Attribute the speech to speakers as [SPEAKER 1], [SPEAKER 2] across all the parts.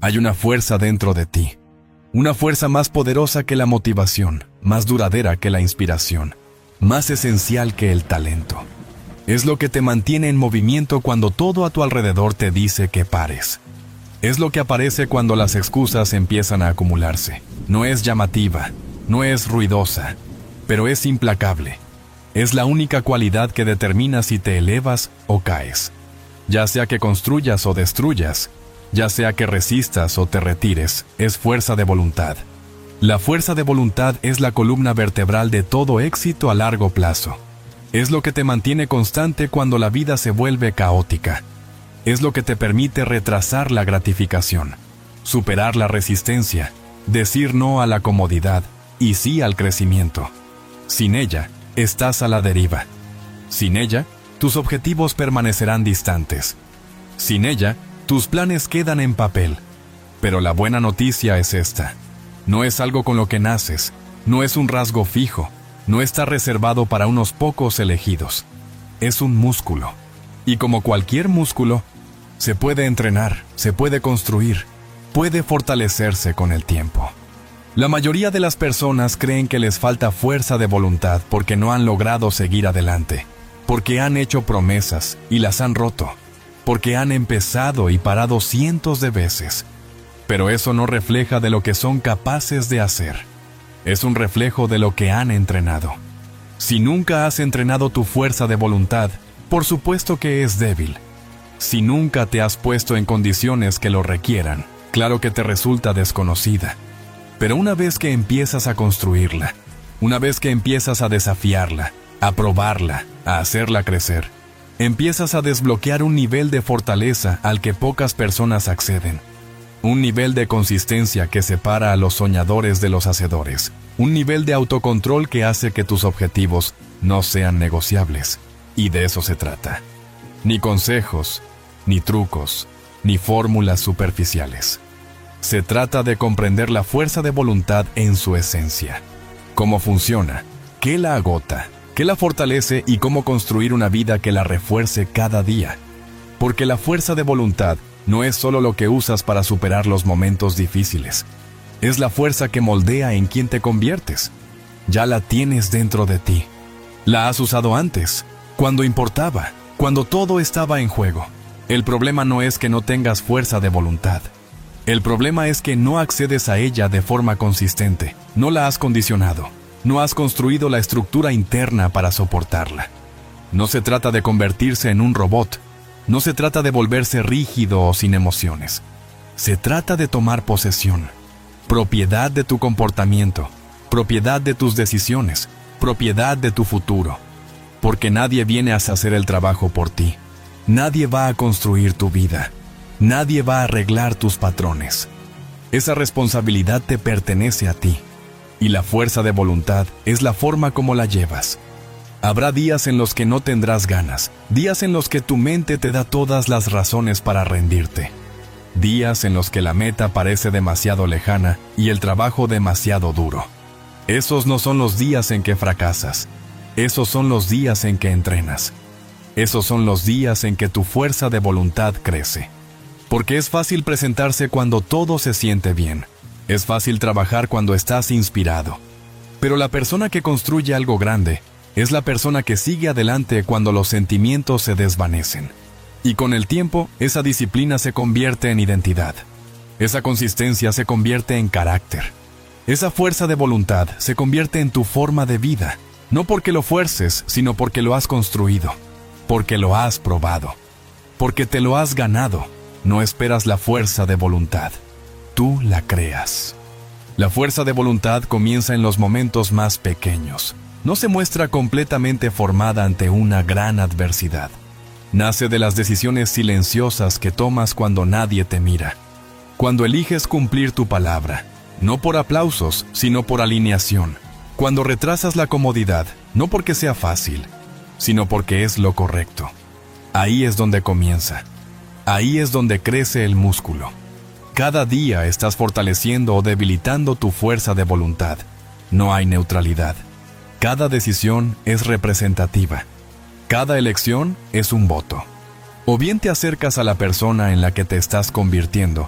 [SPEAKER 1] Hay una fuerza dentro de ti. Una fuerza más poderosa que la motivación, más duradera que la inspiración, más esencial que el talento. Es lo que te mantiene en movimiento cuando todo a tu alrededor te dice que pares. Es lo que aparece cuando las excusas empiezan a acumularse. No es llamativa, no es ruidosa, pero es implacable. Es la única cualidad que determina si te elevas o caes. Ya sea que construyas o destruyas, ya sea que resistas o te retires, es fuerza de voluntad. La fuerza de voluntad es la columna vertebral de todo éxito a largo plazo. Es lo que te mantiene constante cuando la vida se vuelve caótica. Es lo que te permite retrasar la gratificación, superar la resistencia, decir no a la comodidad y sí al crecimiento. Sin ella, estás a la deriva. Sin ella, tus objetivos permanecerán distantes. Sin ella, tus planes quedan en papel. Pero la buena noticia es esta. No es algo con lo que naces, no es un rasgo fijo, no está reservado para unos pocos elegidos. Es un músculo. Y como cualquier músculo, se puede entrenar, se puede construir, puede fortalecerse con el tiempo. La mayoría de las personas creen que les falta fuerza de voluntad porque no han logrado seguir adelante, porque han hecho promesas y las han roto, porque han empezado y parado cientos de veces. Pero eso no refleja de lo que son capaces de hacer. Es un reflejo de lo que han entrenado. Si nunca has entrenado tu fuerza de voluntad, por supuesto que es débil. Si nunca te has puesto en condiciones que lo requieran, claro que te resulta desconocida. Pero una vez que empiezas a construirla, una vez que empiezas a desafiarla, a probarla, a hacerla crecer, empiezas a desbloquear un nivel de fortaleza al que pocas personas acceden. Un nivel de consistencia que separa a los soñadores de los hacedores. Un nivel de autocontrol que hace que tus objetivos no sean negociables. Y de eso se trata. Ni consejos, ni trucos, ni fórmulas superficiales. Se trata de comprender la fuerza de voluntad en su esencia. Cómo funciona, qué la agota, qué la fortalece y cómo construir una vida que la refuerce cada día. Porque la fuerza de voluntad no es solo lo que usas para superar los momentos difíciles. Es la fuerza que moldea en quien te conviertes. Ya la tienes dentro de ti. La has usado antes, cuando importaba, cuando todo estaba en juego. El problema no es que no tengas fuerza de voluntad. El problema es que no accedes a ella de forma consistente, no la has condicionado, no has construido la estructura interna para soportarla. No se trata de convertirse en un robot, no se trata de volverse rígido o sin emociones. Se trata de tomar posesión, propiedad de tu comportamiento, propiedad de tus decisiones, propiedad de tu futuro. Porque nadie viene a hacer el trabajo por ti. Nadie va a construir tu vida. Nadie va a arreglar tus patrones. Esa responsabilidad te pertenece a ti. Y la fuerza de voluntad es la forma como la llevas. Habrá días en los que no tendrás ganas, días en los que tu mente te da todas las razones para rendirte. Días en los que la meta parece demasiado lejana y el trabajo demasiado duro. Esos no son los días en que fracasas. Esos son los días en que entrenas. Esos son los días en que tu fuerza de voluntad crece. Porque es fácil presentarse cuando todo se siente bien. Es fácil trabajar cuando estás inspirado. Pero la persona que construye algo grande es la persona que sigue adelante cuando los sentimientos se desvanecen. Y con el tiempo, esa disciplina se convierte en identidad. Esa consistencia se convierte en carácter. Esa fuerza de voluntad se convierte en tu forma de vida. No porque lo fuerces, sino porque lo has construido. Porque lo has probado. Porque te lo has ganado. No esperas la fuerza de voluntad. Tú la creas. La fuerza de voluntad comienza en los momentos más pequeños. No se muestra completamente formada ante una gran adversidad. Nace de las decisiones silenciosas que tomas cuando nadie te mira. Cuando eliges cumplir tu palabra, no por aplausos, sino por alineación. Cuando retrasas la comodidad, no porque sea fácil, sino porque es lo correcto. Ahí es donde comienza. Ahí es donde crece el músculo. Cada día estás fortaleciendo o debilitando tu fuerza de voluntad. No hay neutralidad. Cada decisión es representativa. Cada elección es un voto. O bien te acercas a la persona en la que te estás convirtiendo,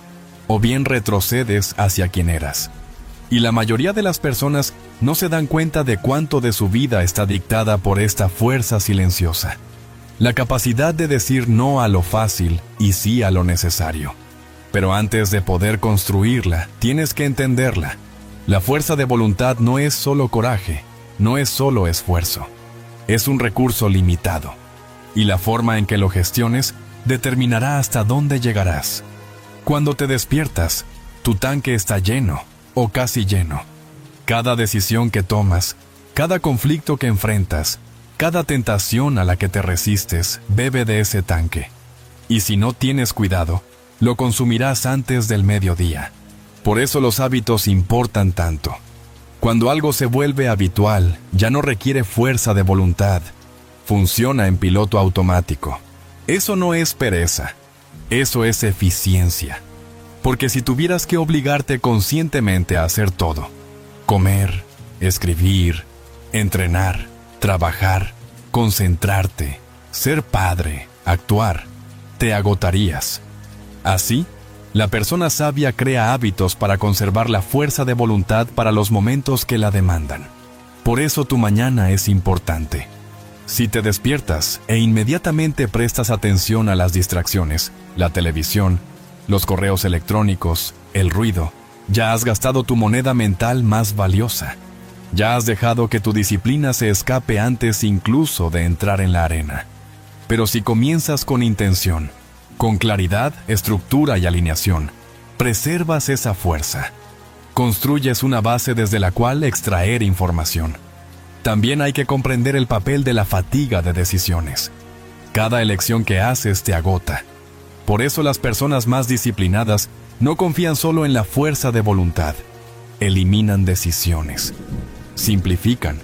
[SPEAKER 1] o bien retrocedes hacia quien eras. Y la mayoría de las personas no se dan cuenta de cuánto de su vida está dictada por esta fuerza silenciosa. La capacidad de decir no a lo fácil y sí a lo necesario. Pero antes de poder construirla, tienes que entenderla. La fuerza de voluntad no es solo coraje, no es solo esfuerzo. Es un recurso limitado. Y la forma en que lo gestiones determinará hasta dónde llegarás. Cuando te despiertas, tu tanque está lleno o casi lleno. Cada decisión que tomas, cada conflicto que enfrentas, cada tentación a la que te resistes, bebe de ese tanque. Y si no tienes cuidado, lo consumirás antes del mediodía. Por eso los hábitos importan tanto. Cuando algo se vuelve habitual, ya no requiere fuerza de voluntad. Funciona en piloto automático. Eso no es pereza, eso es eficiencia. Porque si tuvieras que obligarte conscientemente a hacer todo, comer, escribir, entrenar, trabajar, concentrarte, ser padre, actuar, te agotarías. Así, la persona sabia crea hábitos para conservar la fuerza de voluntad para los momentos que la demandan. Por eso tu mañana es importante. Si te despiertas e inmediatamente prestas atención a las distracciones, la televisión, los correos electrónicos, el ruido, ya has gastado tu moneda mental más valiosa. Ya has dejado que tu disciplina se escape antes incluso de entrar en la arena. Pero si comienzas con intención, con claridad, estructura y alineación, preservas esa fuerza. Construyes una base desde la cual extraer información. También hay que comprender el papel de la fatiga de decisiones. Cada elección que haces te agota. Por eso las personas más disciplinadas no confían solo en la fuerza de voluntad. Eliminan decisiones. Simplifican.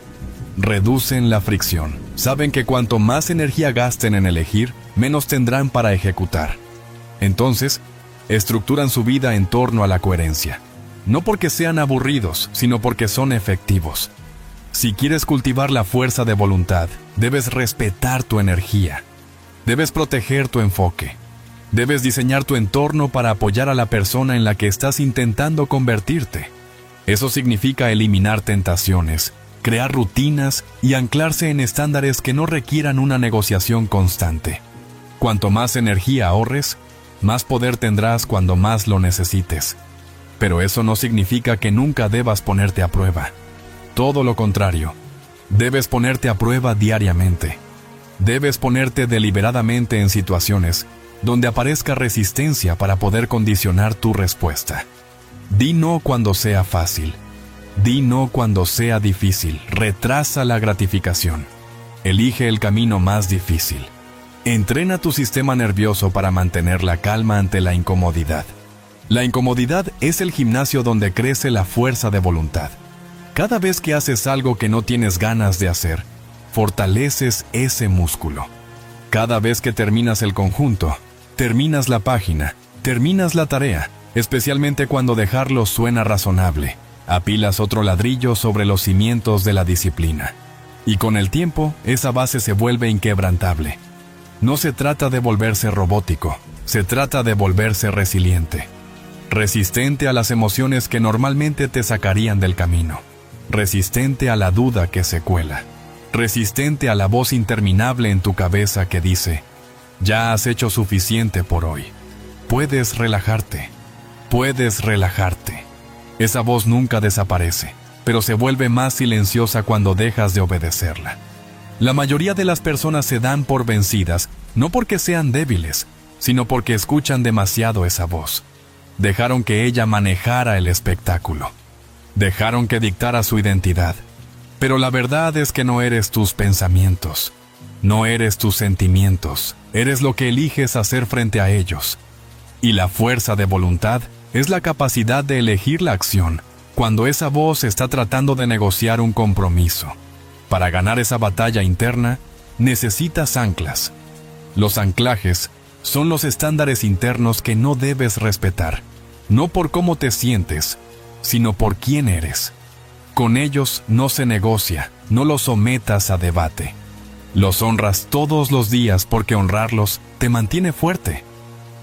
[SPEAKER 1] Reducen la fricción. Saben que cuanto más energía gasten en elegir, menos tendrán para ejecutar. Entonces, estructuran su vida en torno a la coherencia. No porque sean aburridos, sino porque son efectivos. Si quieres cultivar la fuerza de voluntad, debes respetar tu energía. Debes proteger tu enfoque. Debes diseñar tu entorno para apoyar a la persona en la que estás intentando convertirte. Eso significa eliminar tentaciones, crear rutinas y anclarse en estándares que no requieran una negociación constante. Cuanto más energía ahorres, más poder tendrás cuando más lo necesites. Pero eso no significa que nunca debas ponerte a prueba. Todo lo contrario, debes ponerte a prueba diariamente. Debes ponerte deliberadamente en situaciones donde aparezca resistencia para poder condicionar tu respuesta. Di no cuando sea fácil. Di no cuando sea difícil. Retrasa la gratificación. Elige el camino más difícil. Entrena tu sistema nervioso para mantener la calma ante la incomodidad. La incomodidad es el gimnasio donde crece la fuerza de voluntad. Cada vez que haces algo que no tienes ganas de hacer, fortaleces ese músculo. Cada vez que terminas el conjunto, terminas la página, terminas la tarea, especialmente cuando dejarlo suena razonable. Apilas otro ladrillo sobre los cimientos de la disciplina. Y con el tiempo, esa base se vuelve inquebrantable. No se trata de volverse robótico, se trata de volverse resiliente. Resistente a las emociones que normalmente te sacarían del camino. Resistente a la duda que se cuela. Resistente a la voz interminable en tu cabeza que dice: ya has hecho suficiente por hoy. Puedes relajarte. Puedes relajarte. Esa voz nunca desaparece, pero se vuelve más silenciosa cuando dejas de obedecerla. La mayoría de las personas se dan por vencidas, no porque sean débiles, sino porque escuchan demasiado esa voz. Dejaron que ella manejara el espectáculo. Dejaron que dictara su identidad. Pero la verdad es que no eres tus pensamientos. No eres tus sentimientos. Eres lo que eliges hacer frente a ellos. Y la fuerza de voluntad es la capacidad de elegir la acción cuando esa voz está tratando de negociar un compromiso. Para ganar esa batalla interna, necesitas anclas. Los anclajes son los estándares internos que no debes respetar, no por cómo te sientes, sino por quién eres. Con ellos no se negocia, no los sometas a debate. Los honras todos los días porque honrarlos te mantiene fuerte.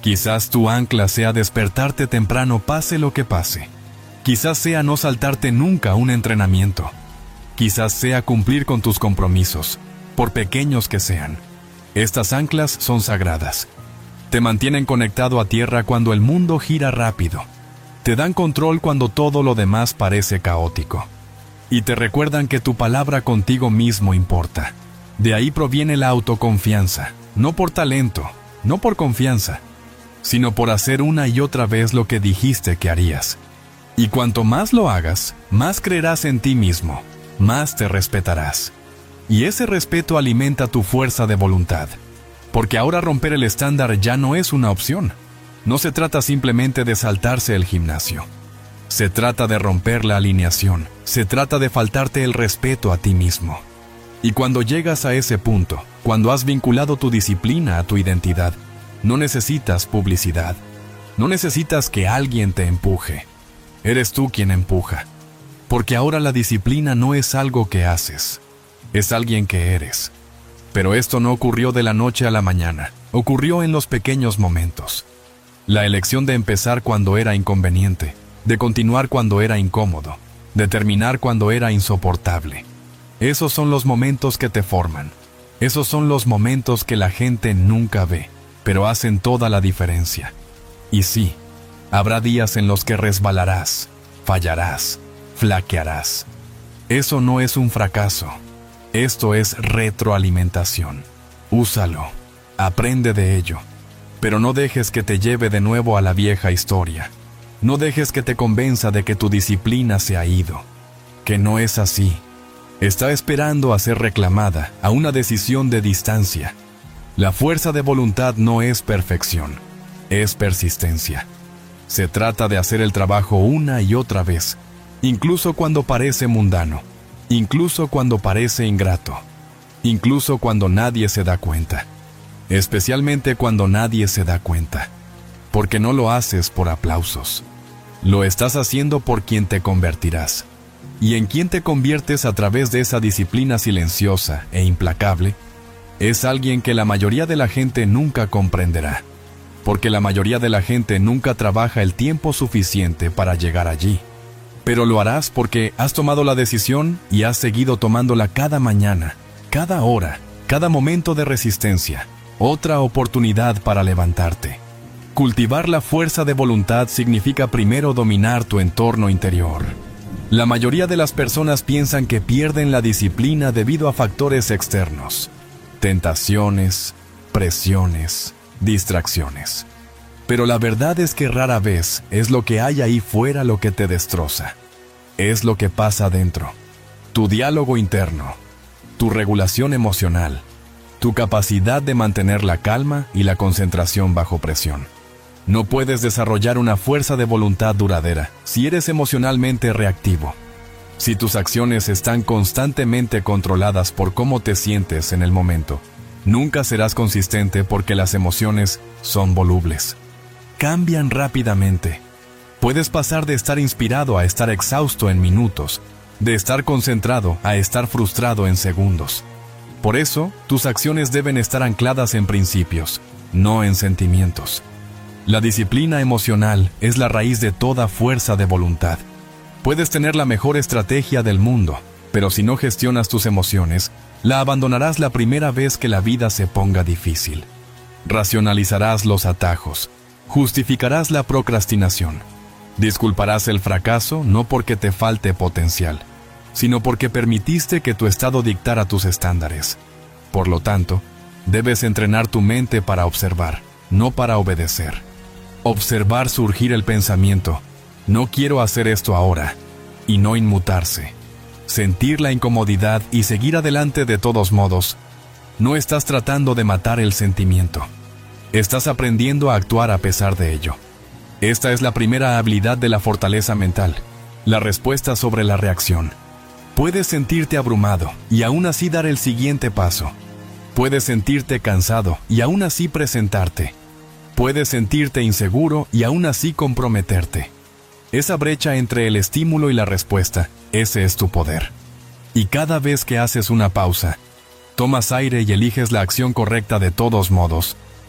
[SPEAKER 1] Quizás tu ancla sea despertarte temprano pase lo que pase. Quizás sea no saltarte nunca un entrenamiento. Quizás sea cumplir con tus compromisos, por pequeños que sean. Estas anclas son sagradas. Te mantienen conectado a tierra cuando el mundo gira rápido. Te dan control cuando todo lo demás parece caótico. Y te recuerdan que tu palabra contigo mismo importa. De ahí proviene la autoconfianza, no por talento, no por confianza, sino por hacer una y otra vez lo que dijiste que harías. Y cuanto más lo hagas, más creerás en ti mismo, más te respetarás. Y ese respeto alimenta tu fuerza de voluntad. Porque ahora romper el estándar ya no es una opción. No se trata simplemente de saltarse el gimnasio. Se trata de romper la alineación. Se trata de faltarte el respeto a ti mismo. Y cuando llegas a ese punto, cuando has vinculado tu disciplina a tu identidad, no necesitas publicidad. No necesitas que alguien te empuje. Eres tú quien empuja. Porque ahora la disciplina no es algo que haces. Es alguien que eres. Pero esto no ocurrió de la noche a la mañana. Ocurrió en los pequeños momentos. La elección de empezar cuando era inconveniente, de continuar cuando era incómodo, de terminar cuando era insoportable. Esos son los momentos que te forman. Esos son los momentos que la gente nunca ve, pero hacen toda la diferencia. Y sí, habrá días en los que resbalarás, fallarás, flaquearás. Eso no es un fracaso. Esto es retroalimentación. Úsalo, aprende de ello, pero no dejes que te lleve de nuevo a la vieja historia. No dejes que te convenza de que tu disciplina se ha ido, que no es así. Está esperando a ser reclamada, a una decisión de distancia. La fuerza de voluntad no es perfección, es persistencia. Se trata de hacer el trabajo una y otra vez, incluso cuando parece mundano, incluso cuando parece ingrato, incluso cuando nadie se da cuenta. Especialmente cuando nadie se da cuenta, porque no lo haces por aplausos. Lo estás haciendo por quien te convertirás. Y en quien te conviertes a través de esa disciplina silenciosa e implacable, es alguien que la mayoría de la gente nunca comprenderá, porque la mayoría de la gente nunca trabaja el tiempo suficiente para llegar allí. Pero lo harás porque has tomado la decisión y has seguido tomándola cada mañana, cada hora, cada momento de resistencia. Otra oportunidad para levantarte. Cultivar la fuerza de voluntad significa primero dominar tu entorno interior. La mayoría de las personas piensan que pierden la disciplina debido a factores externos, tentaciones, presiones, distracciones. Pero la verdad es que rara vez es lo que hay ahí fuera lo que te destroza. Es lo que pasa dentro. Tu diálogo interno, tu regulación emocional, tu capacidad de mantener la calma y la concentración bajo presión. No puedes desarrollar una fuerza de voluntad duradera si eres emocionalmente reactivo. Si tus acciones están constantemente controladas por cómo te sientes en el momento, nunca serás consistente porque las emociones son volubles. Cambian rápidamente. Puedes pasar de estar inspirado a estar exhausto en minutos, de estar concentrado a estar frustrado en segundos. Por eso, tus acciones deben estar ancladas en principios, no en sentimientos. La disciplina emocional es la raíz de toda fuerza de voluntad. Puedes tener la mejor estrategia del mundo, pero si no gestionas tus emociones, la abandonarás la primera vez que la vida se ponga difícil. Racionalizarás los atajos, justificarás la procrastinación, disculparás el fracaso no porque te falte potencial, sino porque permitiste que tu estado dictara tus estándares. Por lo tanto, debes entrenar tu mente para observar, no para obedecer. Observar surgir el pensamiento, no quiero hacer esto ahora, y no inmutarse. Sentir la incomodidad y seguir adelante de todos modos. No estás tratando de matar el sentimiento. Estás aprendiendo a actuar a pesar de ello. Esta es la primera habilidad de la fortaleza mental, la respuesta sobre la reacción. Puedes sentirte abrumado y aún así dar el siguiente paso. Puedes sentirte cansado y aún así presentarte. Puedes sentirte inseguro y aún así comprometerte. Esa brecha entre el estímulo y la respuesta, ese es tu poder. Y cada vez que haces una pausa, tomas aire y eliges la acción correcta de todos modos,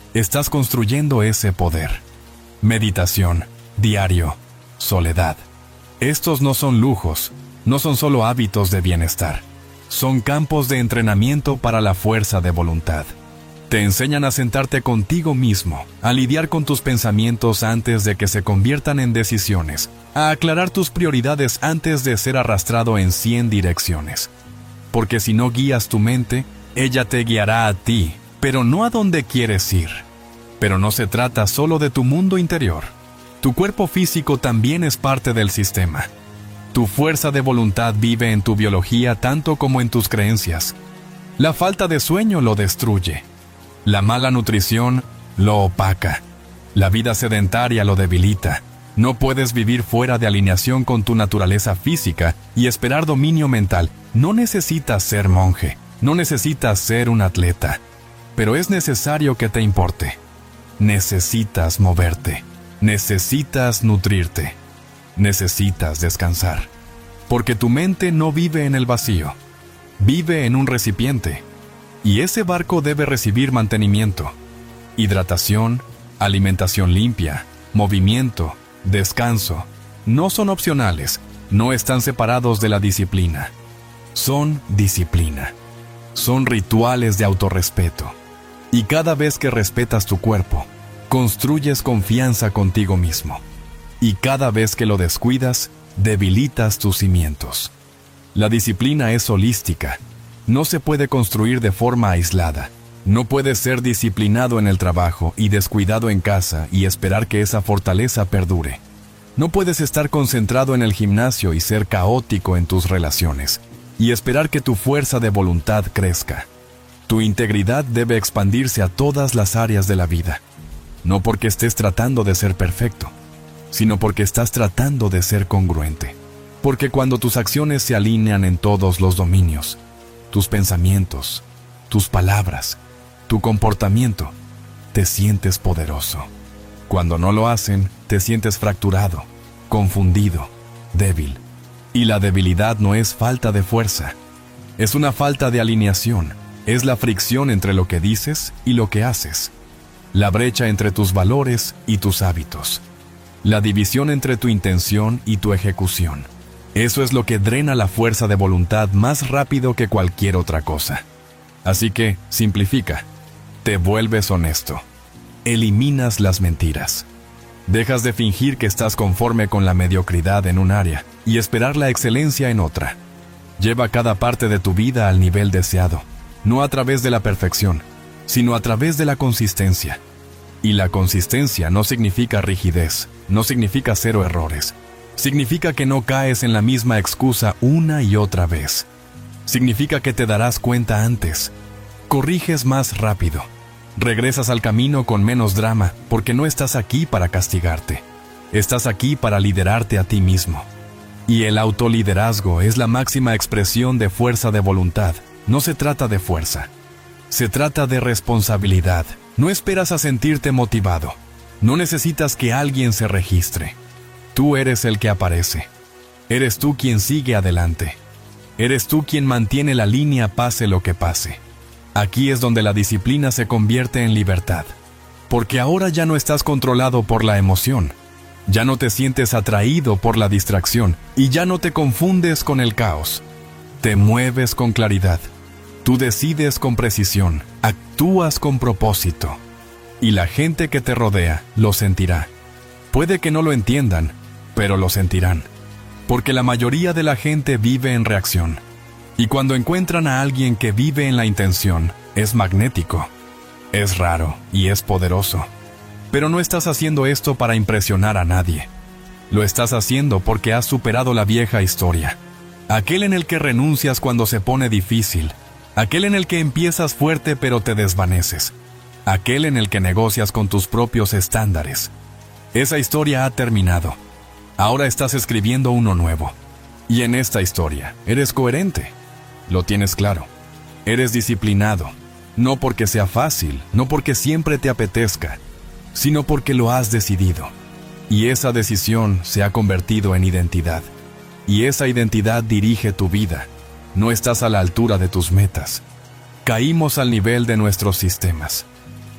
[SPEAKER 1] estás construyendo ese poder. Meditación, diario, soledad. Estos no son lujos, no son solo hábitos de bienestar. Son campos de entrenamiento para la fuerza de voluntad. Te enseñan a sentarte contigo mismo, a lidiar con tus pensamientos antes de que se conviertan en decisiones, a aclarar tus prioridades antes de ser arrastrado en 100 direcciones. Porque si no guías tu mente, ella te guiará a ti, pero no a donde quieres ir. Pero no se trata solo de tu mundo interior. Tu cuerpo físico también es parte del sistema. Tu fuerza de voluntad vive en tu biología tanto como en tus creencias. La falta de sueño lo destruye. La mala nutrición lo opaca. La vida sedentaria lo debilita. No puedes vivir fuera de alineación con tu naturaleza física y esperar dominio mental. No necesitas ser monje. No necesitas ser un atleta. Pero es necesario que te importe. Necesitas moverte. Necesitas nutrirte. Necesitas descansar. Porque tu mente no vive en el vacío. Vive en un recipiente. Y ese barco debe recibir mantenimiento, hidratación, alimentación limpia, movimiento, descanso. No son opcionales, no están separados de la disciplina. Son disciplina. Son rituales de autorrespeto. Y cada vez que respetas tu cuerpo, construyes confianza contigo mismo. Y cada vez que lo descuidas, debilitas tus cimientos. La disciplina es holística. No se puede construir de forma aislada. No puedes ser disciplinado en el trabajo y descuidado en casa y esperar que esa fortaleza perdure. No puedes estar concentrado en el gimnasio y ser caótico en tus relaciones y esperar que tu fuerza de voluntad crezca. Tu integridad debe expandirse a todas las áreas de la vida. No porque estés tratando de ser perfecto, sino porque estás tratando de ser congruente. Porque cuando tus acciones se alinean en todos los dominios, tus pensamientos, tus palabras, tu comportamiento, te sientes poderoso. Cuando no lo hacen, te sientes fracturado, confundido, débil. Y la debilidad no es falta de fuerza, es una falta de alineación, es la fricción entre lo que dices y lo que haces, la brecha entre tus valores y tus hábitos, la división entre tu intención y tu ejecución. Eso es lo que drena la fuerza de voluntad más rápido que cualquier otra cosa. Así que, simplifica. Te vuelves honesto. Eliminas las mentiras. Dejas de fingir que estás conforme con la mediocridad en un área y esperar la excelencia en otra. Lleva cada parte de tu vida al nivel deseado, no a través de la perfección, sino a través de la consistencia. Y la consistencia no significa rigidez, no significa cero errores. Significa que no caes en la misma excusa una y otra vez. Significa que te darás cuenta antes. Corriges más rápido. Regresas al camino con menos drama porque no estás aquí para castigarte. Estás aquí para liderarte a ti mismo. Y el autoliderazgo es la máxima expresión de fuerza de voluntad. No se trata de fuerza. Se trata de responsabilidad. No esperas a sentirte motivado. No necesitas que alguien se registre. Tú eres el que aparece. Eres tú quien sigue adelante. Eres tú quien mantiene la línea pase lo que pase. Aquí es donde la disciplina se convierte en libertad. Porque ahora ya no estás controlado por la emoción. Ya no te sientes atraído por la distracción y ya no te confundes con el caos. Te mueves con claridad. Tú decides con precisión. Actúas con propósito. Y la gente que te rodea lo sentirá. Puede que no lo entiendan, pero lo sentirán, porque la mayoría de la gente vive en reacción. Y cuando encuentran a alguien que vive en la intención, es magnético, es raro y es poderoso. Pero no estás haciendo esto para impresionar a nadie. Lo estás haciendo porque has superado la vieja historia. Aquel en el que renuncias cuando se pone difícil. Aquel en el que empiezas fuerte pero te desvaneces. Aquel en el que negocias con tus propios estándares. Esa historia ha terminado. Ahora estás escribiendo uno nuevo. Y en esta historia, eres coherente. Lo tienes claro. Eres disciplinado. No porque sea fácil, no porque siempre te apetezca, sino porque lo has decidido. Y esa decisión se ha convertido en identidad. Y esa identidad dirige tu vida. No estás a la altura de tus metas. Caímos al nivel de nuestros sistemas.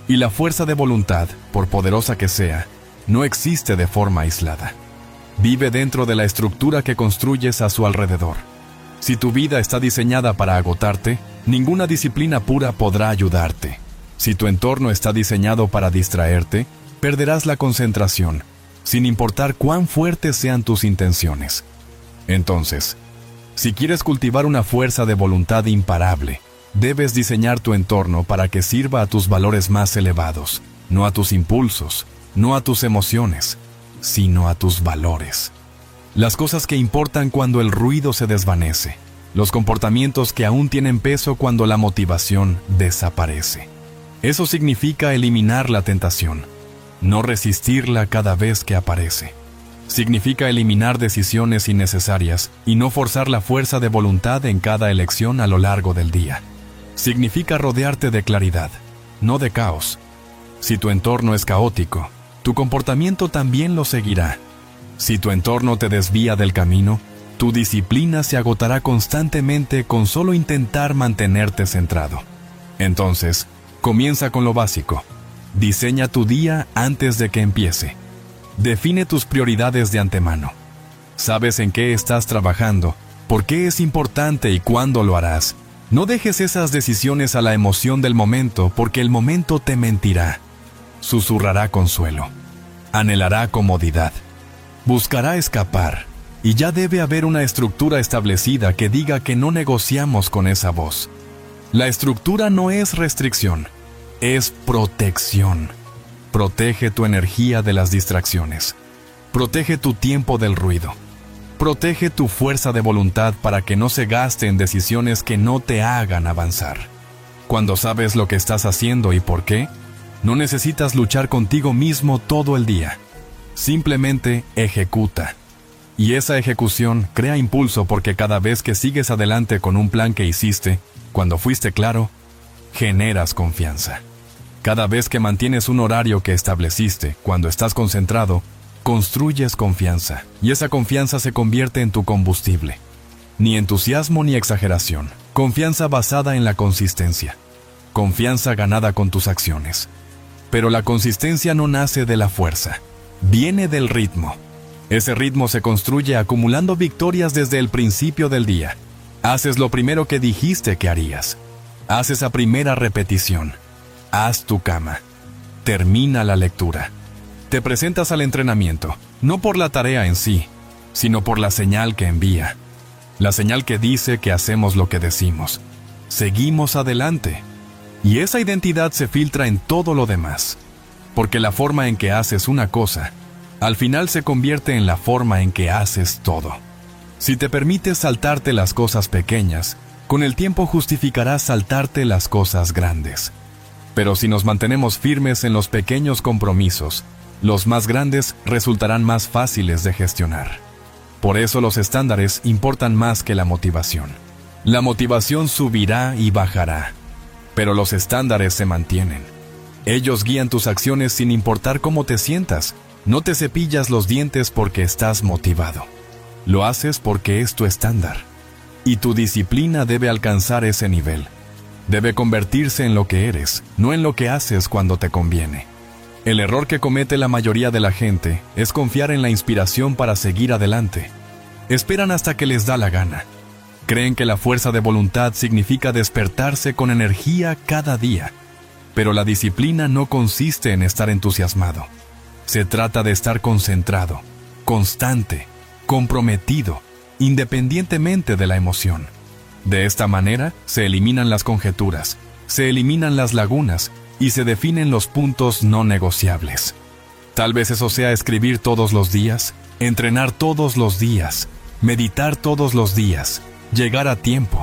[SPEAKER 1] Y la fuerza de voluntad, por poderosa que sea, no existe de forma aislada. Vive dentro de la estructura que construyes a su alrededor. Si tu vida está diseñada para agotarte, ninguna disciplina pura podrá ayudarte. Si tu entorno está diseñado para distraerte, perderás la concentración, sin importar cuán fuertes sean tus intenciones. Entonces, si quieres cultivar una fuerza de voluntad imparable, debes diseñar tu entorno para que sirva a tus valores más elevados, no a tus impulsos, no a tus emociones, sino a tus valores. Las cosas que importan cuando el ruido se desvanece, los comportamientos que aún tienen peso cuando la motivación desaparece. Eso significa eliminar la tentación, no resistirla cada vez que aparece. Significa eliminar decisiones innecesarias y no forzar la fuerza de voluntad en cada elección a lo largo del día. Significa rodearte de claridad, no de caos. Si tu entorno es caótico, tu comportamiento también lo seguirá. Si tu entorno te desvía del camino, tu disciplina se agotará constantemente con solo intentar mantenerte centrado. Entonces, comienza con lo básico. Diseña tu día antes de que empiece. Define tus prioridades de antemano. Sabes en qué estás trabajando, por qué es importante y cuándo lo harás. No dejes esas decisiones a la emoción del momento, porque el momento te mentirá. Susurrará consuelo. Anhelará comodidad. Buscará escapar. Y ya debe haber una estructura establecida que diga que no negociamos con esa voz. La estructura no es restricción, es protección. Protege tu energía de las distracciones. Protege tu tiempo del ruido. Protege tu fuerza de voluntad para que no se gaste en decisiones que no te hagan avanzar. Cuando sabes lo que estás haciendo y por qué, no necesitas luchar contigo mismo todo el día. Simplemente ejecuta. Y esa ejecución crea impulso porque cada vez que sigues adelante con un plan que hiciste, cuando fuiste claro, generas confianza. Cada vez que mantienes un horario que estableciste, cuando estás concentrado, construyes confianza, y esa confianza se convierte en tu combustible. Ni entusiasmo ni exageración. Confianza basada en la consistencia. Confianza ganada con tus acciones. Pero la consistencia no nace de la fuerza. Viene del ritmo. Ese ritmo se construye acumulando victorias desde el principio del día. Haces lo primero que dijiste que harías. Haz esa primera repetición. Haz tu cama. Termina la lectura. Te presentas al entrenamiento, no por la tarea en sí, sino por la señal que envía. La señal que dice que hacemos lo que decimos. Seguimos adelante. Y esa identidad se filtra en todo lo demás. Porque la forma en que haces una cosa, al final se convierte en la forma en que haces todo. Si te permites saltarte las cosas pequeñas, con el tiempo justificarás saltarte las cosas grandes. Pero si nos mantenemos firmes en los pequeños compromisos, los más grandes resultarán más fáciles de gestionar. Por eso los estándares importan más que la motivación. La motivación subirá y bajará, pero los estándares se mantienen. Ellos guían tus acciones sin importar cómo te sientas. No te cepillas los dientes porque estás motivado. Lo haces porque es tu estándar. Y tu disciplina debe alcanzar ese nivel. Debe convertirse en lo que eres, no en lo que haces cuando te conviene. El error que comete la mayoría de la gente es confiar en la inspiración para seguir adelante. Esperan hasta que les da la gana. Creen que la fuerza de voluntad significa despertarse con energía cada día. Pero la disciplina no consiste en estar entusiasmado. Se trata de estar concentrado, constante, comprometido, independientemente de la emoción. De esta manera, se eliminan las conjeturas, se eliminan las lagunas y se definen los puntos no negociables. Tal vez eso sea escribir todos los días, entrenar todos los días, meditar todos los días, llegar a tiempo.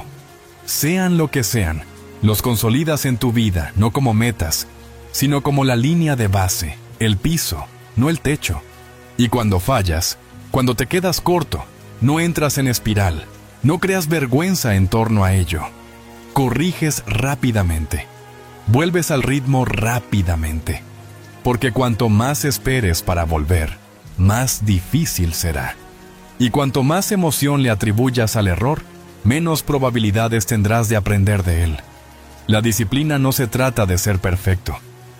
[SPEAKER 1] Sean lo que sean, los consolidas en tu vida no como metas, sino como la línea de base, el piso, no el techo. Y cuando fallas, cuando te quedas corto, no entras en espiral, no creas vergüenza en torno a ello. Corriges rápidamente. Vuelves al ritmo rápidamente. Porque cuanto más esperes para volver, más difícil será. Y cuanto más emoción le atribuyas al error, menos probabilidades tendrás de aprender de él. La disciplina no se trata de ser perfecto.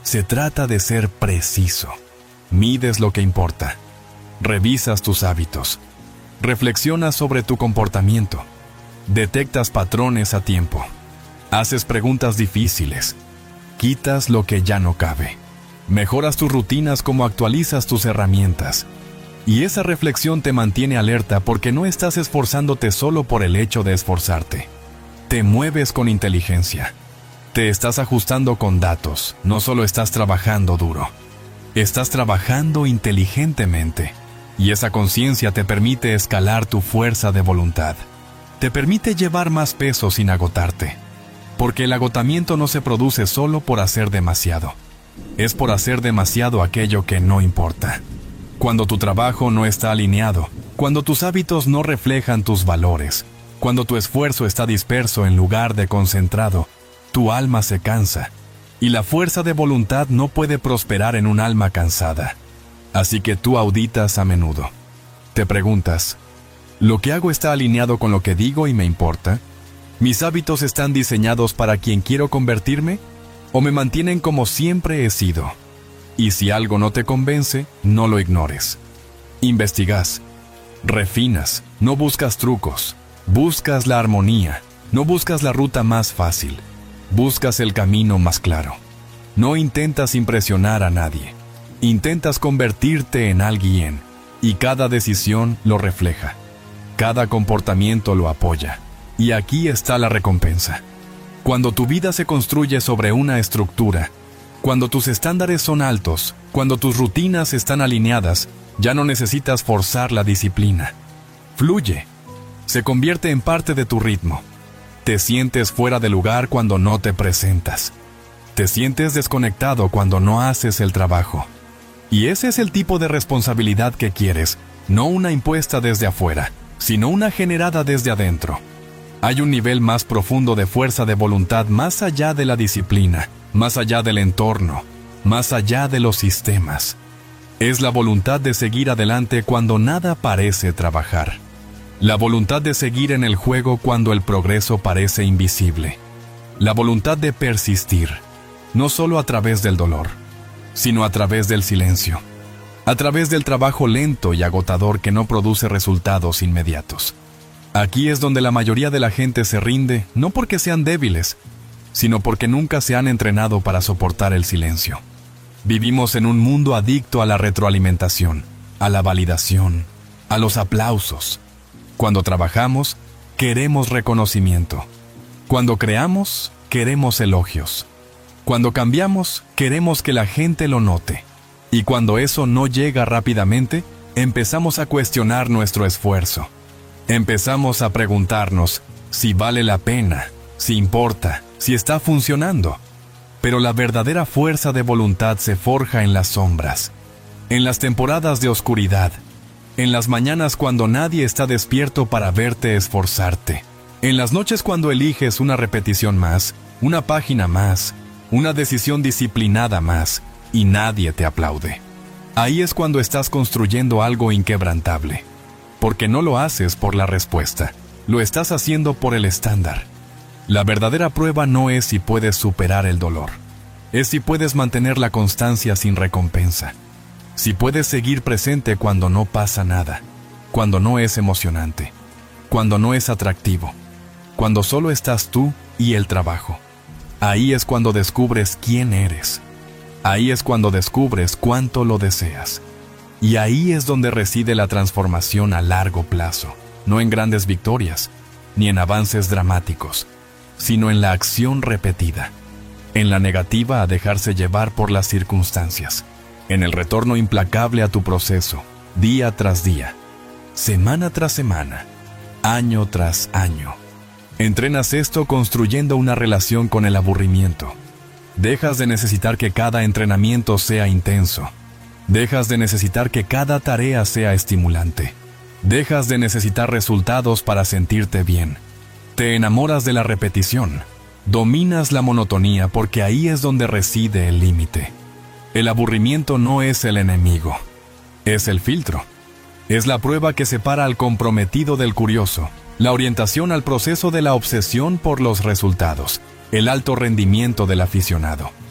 [SPEAKER 1] Se trata de ser preciso. Mides lo que importa. Revisas tus hábitos. Reflexionas sobre tu comportamiento. Detectas patrones a tiempo. Haces preguntas difíciles. Quitas lo que ya no cabe. Mejoras tus rutinas como actualizas tus herramientas. Y esa reflexión te mantiene alerta porque no estás esforzándote solo por el hecho de esforzarte. Te mueves con inteligencia. Te estás ajustando con datos. No solo estás trabajando duro. Estás trabajando inteligentemente. Y esa conciencia te permite escalar tu fuerza de voluntad. Te permite llevar más peso sin agotarte. Porque el agotamiento no se produce solo por hacer demasiado. Es por hacer demasiado aquello que no importa. Cuando tu trabajo no está alineado, cuando tus hábitos no reflejan tus valores, cuando tu esfuerzo está disperso en lugar de concentrado, tu alma se cansa, y la fuerza de voluntad no puede prosperar en un alma cansada. Así que tú auditas a menudo. Te preguntas, ¿lo que hago está alineado con lo que digo y me importa? ¿Mis hábitos están diseñados para quien quiero convertirme? ¿O me mantienen como siempre he sido? Y si algo no te convence, no lo ignores. Investigas, refinas, no buscas trucos, buscas la armonía, no buscas la ruta más fácil, buscas el camino más claro. No intentas impresionar a nadie, intentas convertirte en alguien, y cada decisión lo refleja, cada comportamiento lo apoya, y aquí está la recompensa. Cuando tu vida se construye sobre una estructura, cuando tus estándares son altos, cuando tus rutinas están alineadas, ya no necesitas forzar la disciplina. Fluye. Se convierte en parte de tu ritmo. Te sientes fuera de lugar cuando no te presentas. Te sientes desconectado cuando no haces el trabajo. Y ese es el tipo de responsabilidad que quieres, no una impuesta desde afuera, sino una generada desde adentro. Hay un nivel más profundo de fuerza de voluntad más allá de la disciplina, más allá del entorno, más allá de los sistemas. Es la voluntad de seguir adelante cuando nada parece trabajar. La voluntad de seguir en el juego cuando el progreso parece invisible. La voluntad de persistir, no solo a través del dolor, sino a través del silencio, a través del trabajo lento y agotador que no produce resultados inmediatos. Aquí es donde la mayoría de la gente se rinde, no porque sean débiles, sino porque nunca se han entrenado para soportar el silencio. Vivimos en un mundo adicto a la retroalimentación, a la validación, a los aplausos. Cuando trabajamos, queremos reconocimiento. Cuando creamos, queremos elogios. Cuando cambiamos, queremos que la gente lo note. Y cuando eso no llega rápidamente, empezamos a cuestionar nuestro esfuerzo. Empezamos a preguntarnos si vale la pena, si importa, si está funcionando. Pero la verdadera fuerza de voluntad se forja en las sombras, en las temporadas de oscuridad, en las mañanas cuando nadie está despierto para verte esforzarte, en las noches cuando eliges una repetición más, una página más, una decisión disciplinada más, y nadie te aplaude. Ahí es cuando estás construyendo algo inquebrantable, porque no lo haces por la respuesta, lo estás haciendo por el estándar. La verdadera prueba no es si puedes superar el dolor, es si puedes mantener la constancia sin recompensa, si puedes seguir presente cuando no pasa nada, cuando no es emocionante, cuando no es atractivo, cuando solo estás tú y el trabajo. Ahí es cuando descubres quién eres. Ahí es cuando descubres cuánto lo deseas. Y ahí es donde reside la transformación a largo plazo, no en grandes victorias, ni en avances dramáticos, sino en la acción repetida, en la negativa a dejarse llevar por las circunstancias, en el retorno implacable a tu proceso, día tras día, semana tras semana, año tras año. Entrenas esto construyendo una relación con el aburrimiento. Dejas de necesitar que cada entrenamiento sea intenso. Dejas de necesitar que cada tarea sea estimulante. Dejas de necesitar resultados para sentirte bien. Te enamoras de la repetición. Dominas la monotonía porque ahí es donde reside el límite. El aburrimiento no es el enemigo, es el filtro. Es la prueba que separa al comprometido del curioso, la orientación al proceso de la obsesión por los resultados, el alto rendimiento del aficionado.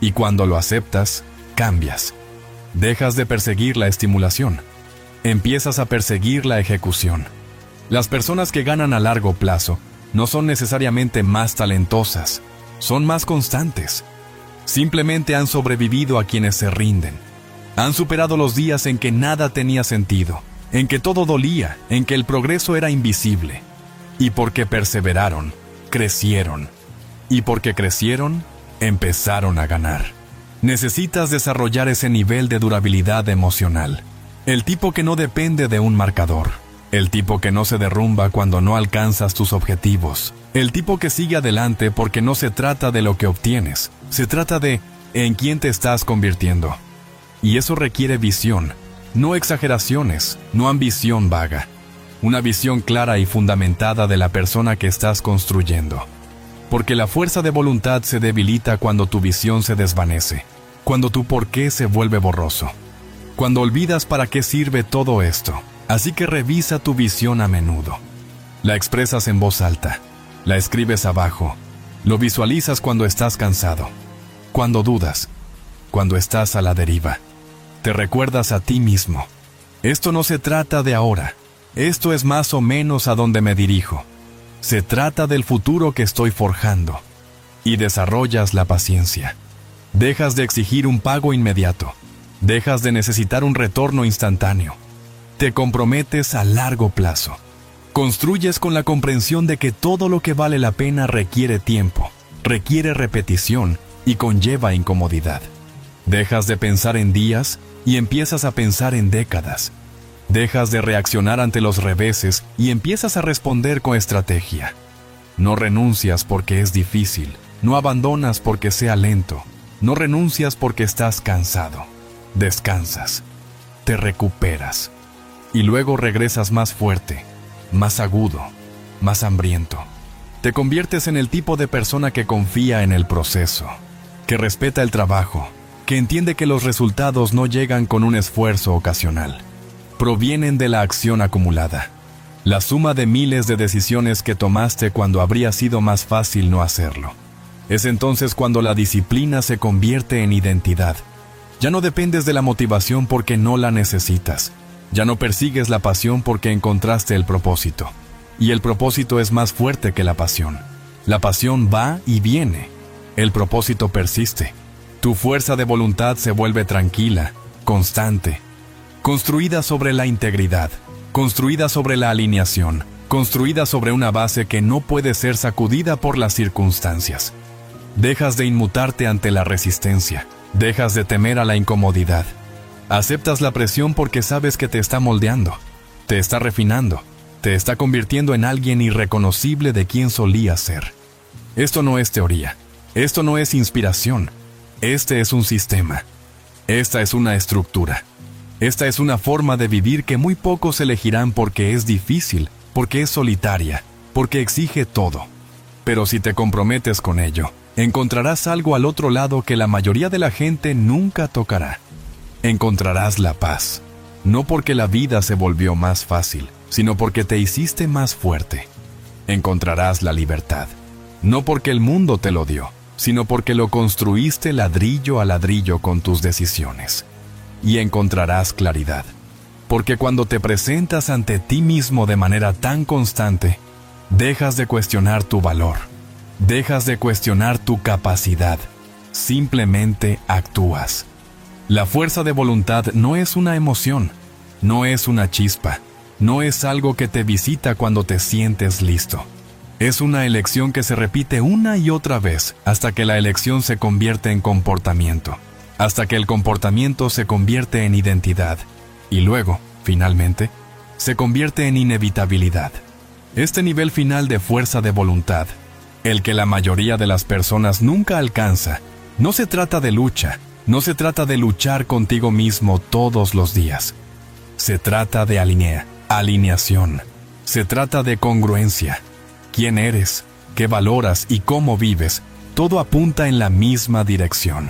[SPEAKER 1] Y cuando lo aceptas, cambias. Dejas de perseguir la estimulación. Empiezas a perseguir la ejecución. Las personas que ganan a largo plazo no son necesariamente más talentosas, son más constantes. Simplemente han sobrevivido a quienes se rinden. Han superado los días en que nada tenía sentido, en que todo dolía, en que el progreso era invisible. Y porque perseveraron, crecieron. Y porque crecieron, empezaron a ganar. Necesitas desarrollar ese nivel de durabilidad emocional. El tipo que no depende de un marcador. El tipo que no se derrumba cuando no alcanzas tus objetivos. El tipo que sigue adelante porque no se trata de lo que obtienes. Se trata de en quién te estás convirtiendo. Y eso requiere visión, no exageraciones, no ambición vaga. Una visión clara y fundamentada de la persona que estás construyendo. Porque la fuerza de voluntad se debilita cuando tu visión se desvanece, cuando tu porqué se vuelve borroso, cuando olvidas para qué sirve todo esto. Así que revisa tu visión a menudo. La expresas en voz alta, la escribes abajo, lo visualizas cuando estás cansado, cuando dudas, cuando estás a la deriva. Te recuerdas a ti mismo. Esto no se trata de ahora, esto es más o menos a donde me dirijo. Se trata del futuro que estoy forjando. Y desarrollas la paciencia. Dejas de exigir un pago inmediato. Dejas de necesitar un retorno instantáneo. Te comprometes a largo plazo. Construyes con la comprensión de que todo lo que vale la pena requiere tiempo, requiere repetición y conlleva incomodidad. Dejas de pensar en días y empiezas a pensar en décadas. Dejas de reaccionar ante los reveses y empiezas a responder con estrategia. No renuncias porque es difícil, no abandonas porque sea lento, no renuncias porque estás cansado. Descansas, te recuperas. Y luego regresas más fuerte, más agudo, más hambriento. Te conviertes en el tipo de persona que confía en el proceso, que respeta el trabajo, que entiende que los resultados no llegan con un esfuerzo ocasional. Provienen de la acción acumulada, la suma de miles de decisiones que tomaste cuando habría sido más fácil no hacerlo. Es entonces cuando la disciplina se convierte en identidad. Ya no dependes de la motivación porque no la necesitas. Ya no persigues la pasión porque encontraste el propósito. Y el propósito es más fuerte que la pasión. La pasión va y viene. El propósito persiste. Tu fuerza de voluntad se vuelve tranquila, constante, construida sobre la integridad, construida sobre la alineación, construida sobre una base que no puede ser sacudida por las circunstancias. Dejas de inmutarte ante la resistencia, dejas de temer a la incomodidad. Aceptas la presión porque sabes que te está moldeando, te está refinando, te está convirtiendo en alguien irreconocible de quien solías ser. Esto no es teoría, esto no es inspiración, este es un sistema, esta es una estructura, esta es una forma de vivir que muy pocos elegirán porque es difícil, porque es solitaria, porque exige todo. Pero si te comprometes con ello, encontrarás algo al otro lado que la mayoría de la gente nunca tocará. Encontrarás la paz, no porque la vida se volvió más fácil, sino porque te hiciste más fuerte. Encontrarás la libertad, no porque el mundo te lo dio, sino porque lo construiste ladrillo a ladrillo con tus decisiones. Y encontrarás claridad, porque cuando te presentas ante ti mismo de manera tan constante, dejas de cuestionar tu valor, dejas de cuestionar tu capacidad, simplemente actúas. La fuerza de voluntad no es una emoción, no es una chispa, no es algo que te visita cuando te sientes listo. Es una elección que se repite una y otra vez hasta que la elección se convierte en comportamiento, hasta que el comportamiento se convierte en identidad y luego, finalmente, se convierte en inevitabilidad. Este nivel final de fuerza de voluntad, el que la mayoría de las personas nunca alcanza, no se trata de lucha, no se trata de luchar contigo mismo todos los días. Se trata de alineación. Se trata de congruencia. Quién eres, qué valoras y cómo vives, todo apunta en la misma dirección.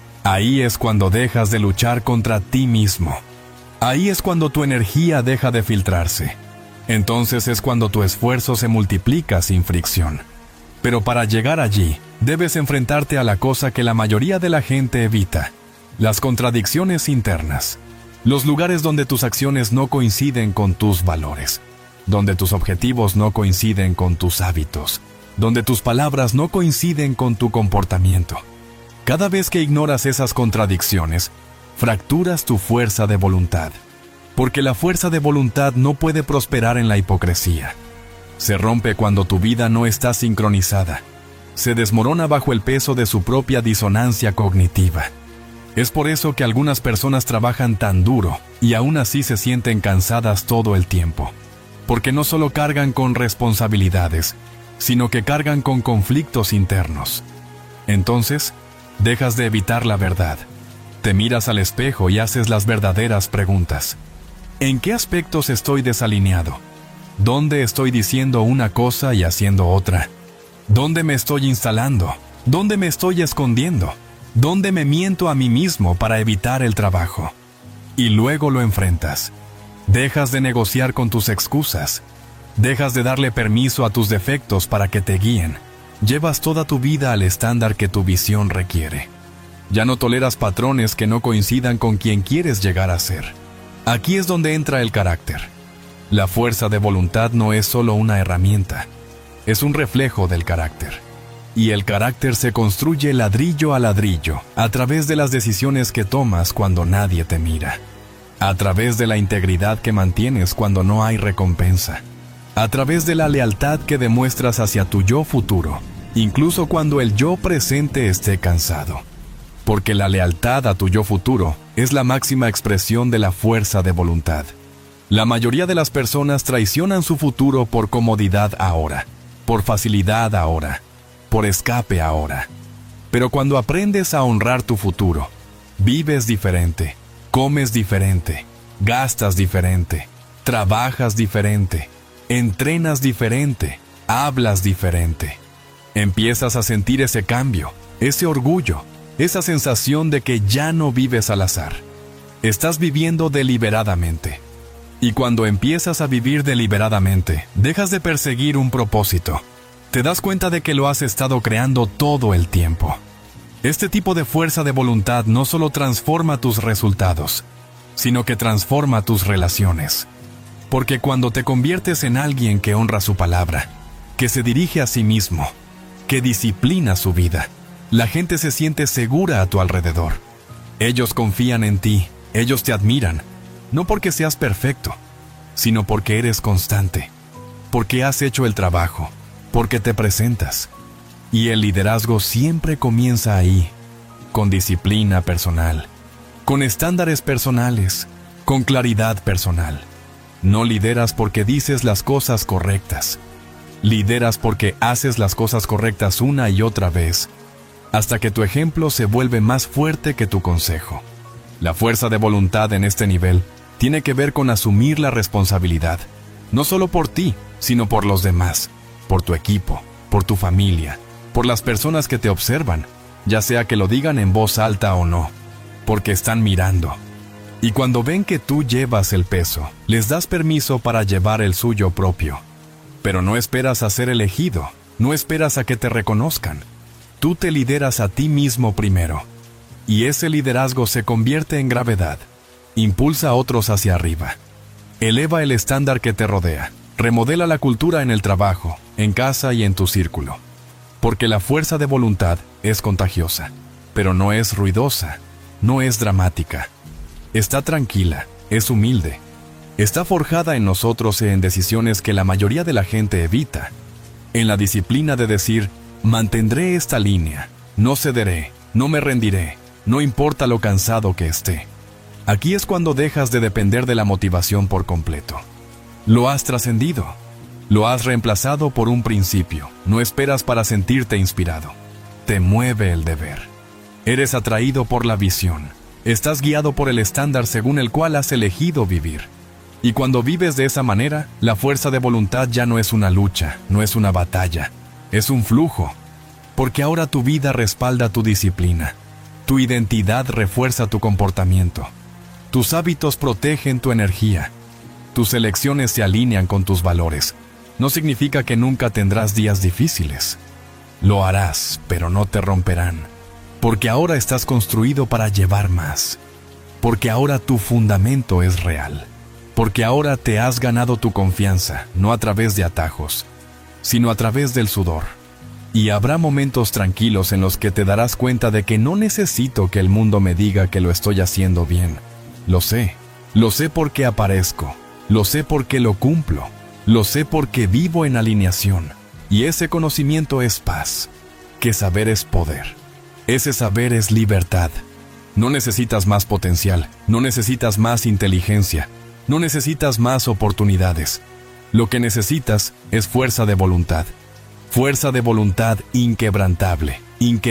[SPEAKER 1] Ahí es cuando dejas de luchar contra ti mismo. Ahí es cuando tu energía deja de filtrarse. Entonces es cuando tu esfuerzo se multiplica sin fricción. Pero para llegar allí, debes enfrentarte a la cosa que la mayoría de la gente evita: las contradicciones internas. Los lugares donde tus acciones no coinciden con tus valores, donde tus objetivos no coinciden con tus hábitos, donde tus palabras no coinciden con tu comportamiento. Cada vez que ignoras esas contradicciones, fracturas tu fuerza de voluntad, porque la fuerza de voluntad no puede prosperar en la hipocresía. Se rompe cuando tu vida no está sincronizada. Se desmorona bajo el peso de su propia disonancia cognitiva. Es por eso que algunas personas trabajan tan duro y aún así se sienten cansadas todo el tiempo, porque no solo cargan con responsabilidades, sino que cargan con conflictos internos. Entonces, dejas de evitar la verdad. Te miras al espejo y haces las verdaderas preguntas. ¿En qué aspectos estoy desalineado? ¿Dónde estoy diciendo una cosa y haciendo otra? ¿Dónde me estoy instalando? ¿Dónde me estoy escondiendo? ¿Dónde me miento a mí mismo para evitar el trabajo? Y luego lo enfrentas. Dejas de negociar con tus excusas. Dejas de darle permiso a tus defectos para que te guíen. Llevas toda tu vida al estándar que tu visión requiere. Ya no toleras patrones que no coincidan con quien quieres llegar a ser. Aquí es donde entra el carácter. La fuerza de voluntad no es solo una herramienta, es un reflejo del carácter. Y el carácter se construye ladrillo a ladrillo, a través de las decisiones que tomas cuando nadie te mira, a través de la integridad que mantienes cuando no hay recompensa, a través de la lealtad que demuestras hacia tu yo futuro, incluso cuando el yo presente esté cansado. Porque la lealtad a tu yo futuro es la máxima expresión de la fuerza de voluntad. La mayoría de las personas traicionan su futuro por comodidad ahora, por facilidad ahora, por escape ahora. Pero cuando aprendes a honrar tu futuro, vives diferente, comes diferente, gastas diferente, trabajas diferente, entrenas diferente, hablas diferente. Empiezas a sentir ese cambio, ese orgullo, esa sensación de que ya no vives al azar. Estás viviendo deliberadamente. Y cuando empiezas a vivir deliberadamente, dejas de perseguir un propósito. Te das cuenta de que lo has estado creando todo el tiempo. Este tipo de fuerza de voluntad no solo transforma tus resultados, sino que transforma tus relaciones. Porque cuando te conviertes en alguien que honra su palabra, que se dirige a sí mismo, que disciplina su vida, la gente se siente segura a tu alrededor. Ellos confían en ti, ellos te admiran, no porque seas perfecto, sino porque eres constante, porque has hecho el trabajo, porque te presentas. Y el liderazgo siempre comienza ahí, con disciplina personal, con estándares personales, con claridad personal. No lideras porque dices las cosas correctas. Lideras porque haces las cosas correctas una y otra vez, hasta que tu ejemplo se vuelve más fuerte que tu consejo. La fuerza de voluntad en este nivel tiene que ver con asumir la responsabilidad, no solo por ti, sino por los demás, por tu equipo, por tu familia, por las personas que te observan, ya sea que lo digan en voz alta o no, porque están mirando. Y cuando ven que tú llevas el peso, les das permiso para llevar el suyo propio. Pero no esperas a ser elegido, no esperas a que te reconozcan. Tú te lideras a ti mismo primero. Y ese liderazgo se convierte en gravedad. Impulsa a otros hacia arriba. Eleva el estándar que te rodea. Remodela la cultura en el trabajo, en casa y en tu círculo. Porque la fuerza de voluntad es contagiosa, pero no es ruidosa, no es dramática. Está tranquila, es humilde. Está forjada en nosotros en decisiones que la mayoría de la gente evita. En la disciplina de decir, mantendré esta línea, no cederé, no me rendiré, no importa lo cansado que esté. Aquí es cuando dejas de depender de la motivación por completo. Lo has trascendido. Lo has reemplazado por un principio. No esperas para sentirte inspirado. Te mueve el deber. Eres atraído por la visión. Estás guiado por el estándar según el cual has elegido vivir. Y cuando vives de esa manera, la fuerza de voluntad ya no es una lucha, no es una batalla. Es un flujo. Porque ahora tu vida respalda tu disciplina. Tu identidad refuerza tu comportamiento. Tus hábitos protegen tu energía. Tus elecciones se alinean con tus valores. No significa que nunca tendrás días difíciles. Lo harás, pero no te romperán, porque ahora estás construido para llevar más, porque ahora tu fundamento es real, porque ahora te has ganado tu confianza, no a través de atajos, sino a través del sudor. Y habrá momentos tranquilos en los que te darás cuenta de que no necesito que el mundo me diga que lo estoy haciendo bien. Lo sé porque aparezco, lo sé porque lo cumplo, lo sé porque vivo en alineación. Y ese conocimiento es paz, que saber es poder. Ese saber es libertad. No necesitas más potencial, no necesitas más inteligencia, no necesitas más oportunidades. Lo que necesitas es fuerza de voluntad. Fuerza de voluntad inquebrantable,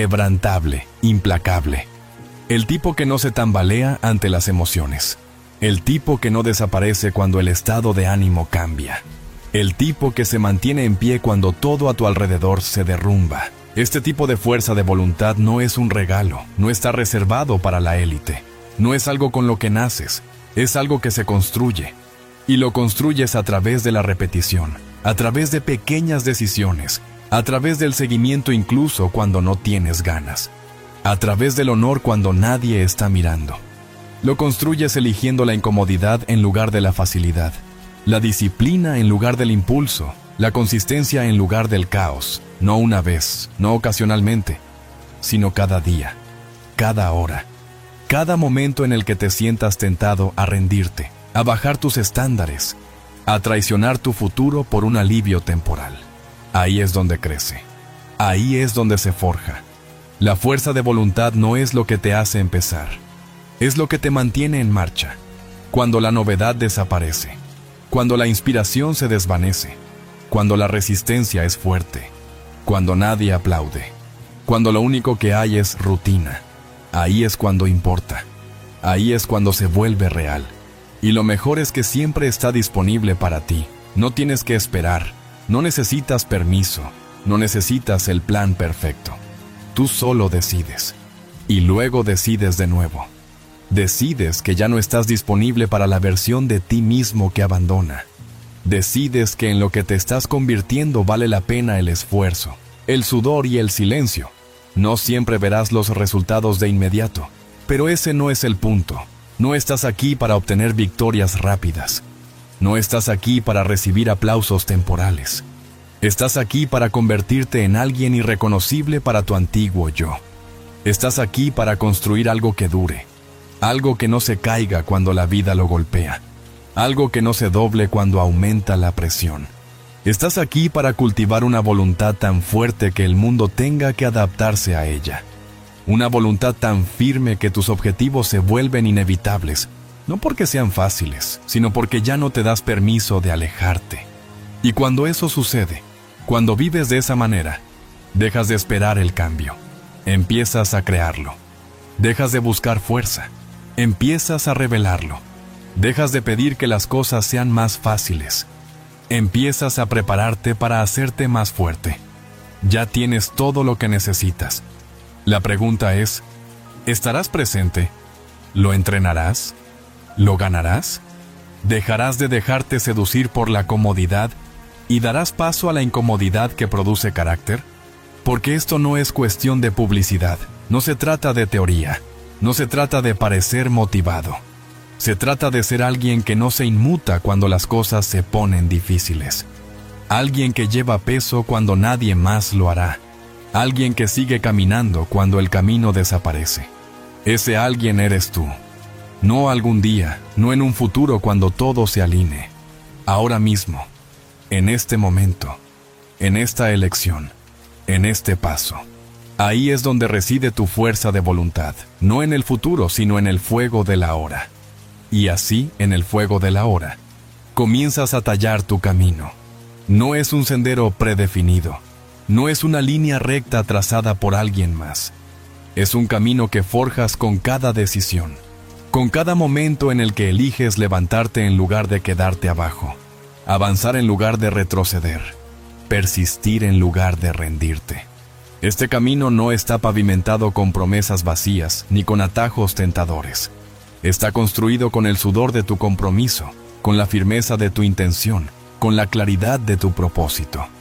[SPEAKER 1] implacable. El tipo que no se tambalea ante las emociones. El tipo que no desaparece cuando el estado de ánimo cambia. El tipo que se mantiene en pie cuando todo a tu alrededor se derrumba. Este tipo de fuerza de voluntad no es un regalo, no está reservado para la élite. No es algo con lo que naces, es algo que se construye. Y lo construyes a través de la repetición, a través de pequeñas decisiones, a través del seguimiento incluso cuando no tienes ganas, a través del honor cuando nadie está mirando. Lo construyes eligiendo la incomodidad en lugar de la facilidad, la disciplina en lugar del impulso, la consistencia en lugar del caos, no una vez, no ocasionalmente, sino cada día, cada hora, cada momento en el que te sientas tentado a rendirte, a bajar tus estándares, a traicionar tu futuro por un alivio temporal. Ahí es donde crece, ahí es donde se forja. La fuerza de voluntad no es lo que te hace empezar, es lo que te mantiene en marcha. Cuando la novedad desaparece, cuando la inspiración se desvanece, cuando la resistencia es fuerte, cuando nadie aplaude, cuando lo único que hay es rutina, ahí es cuando importa, ahí es cuando se vuelve real. Y lo mejor es que siempre está disponible para ti, no tienes que esperar. No necesitas permiso, no necesitas el plan perfecto. Tú solo decides. Y luego decides de nuevo. Decides que ya no estás disponible para la versión de ti mismo que abandona. Decides que en lo que te estás convirtiendo vale la pena el esfuerzo, el sudor y el silencio. No siempre verás los resultados de inmediato, pero ese no es el punto. No estás aquí para obtener victorias rápidas. No estás aquí para recibir aplausos temporales. Estás aquí para convertirte en alguien irreconocible para tu antiguo yo. Estás aquí para construir algo que dure, algo que no se caiga cuando la vida lo golpea, algo que no se doble cuando aumenta la presión. Estás aquí para cultivar una voluntad tan fuerte que el mundo tenga que adaptarse a ella. Una voluntad tan firme que tus objetivos se vuelven inevitables, no porque sean fáciles, sino porque ya no te das permiso de alejarte. Y cuando eso sucede, cuando vives de esa manera, dejas de esperar el cambio, empiezas a crearlo. Dejas de buscar fuerza, empiezas a revelarlo. Dejas de pedir que las cosas sean más fáciles. Empiezas a prepararte para hacerte más fuerte. Ya tienes todo lo que necesitas. La pregunta es, ¿estarás presente? ¿Lo entrenarás? ¿Lo ganarás? ¿Dejarás de dejarte seducir por la comodidad y darás paso a la incomodidad que produce carácter? Porque esto no es cuestión de publicidad, no se trata de teoría, no se trata de parecer motivado. Se trata de ser alguien que no se inmuta cuando las cosas se ponen difíciles. Alguien que lleva peso cuando nadie más lo hará. Alguien que sigue caminando cuando el camino desaparece. Ese alguien eres tú. No algún día, no en un futuro cuando todo se alinee. Ahora mismo, en este momento, en esta elección, en este paso. Ahí es donde reside tu fuerza de voluntad, no en el futuro, sino en el fuego de la hora. Y así, en el fuego de la hora, comienzas a tallar tu camino. No es un sendero predefinido, no es una línea recta trazada por alguien más. Es un camino que forjas con cada decisión, con cada momento en el que eliges levantarte en lugar de quedarte abajo, avanzar en lugar de retroceder, persistir en lugar de rendirte. Este camino no está pavimentado con promesas vacías ni con atajos tentadores. Está construido con el sudor de tu compromiso, con la firmeza de tu intención, con la claridad de tu propósito.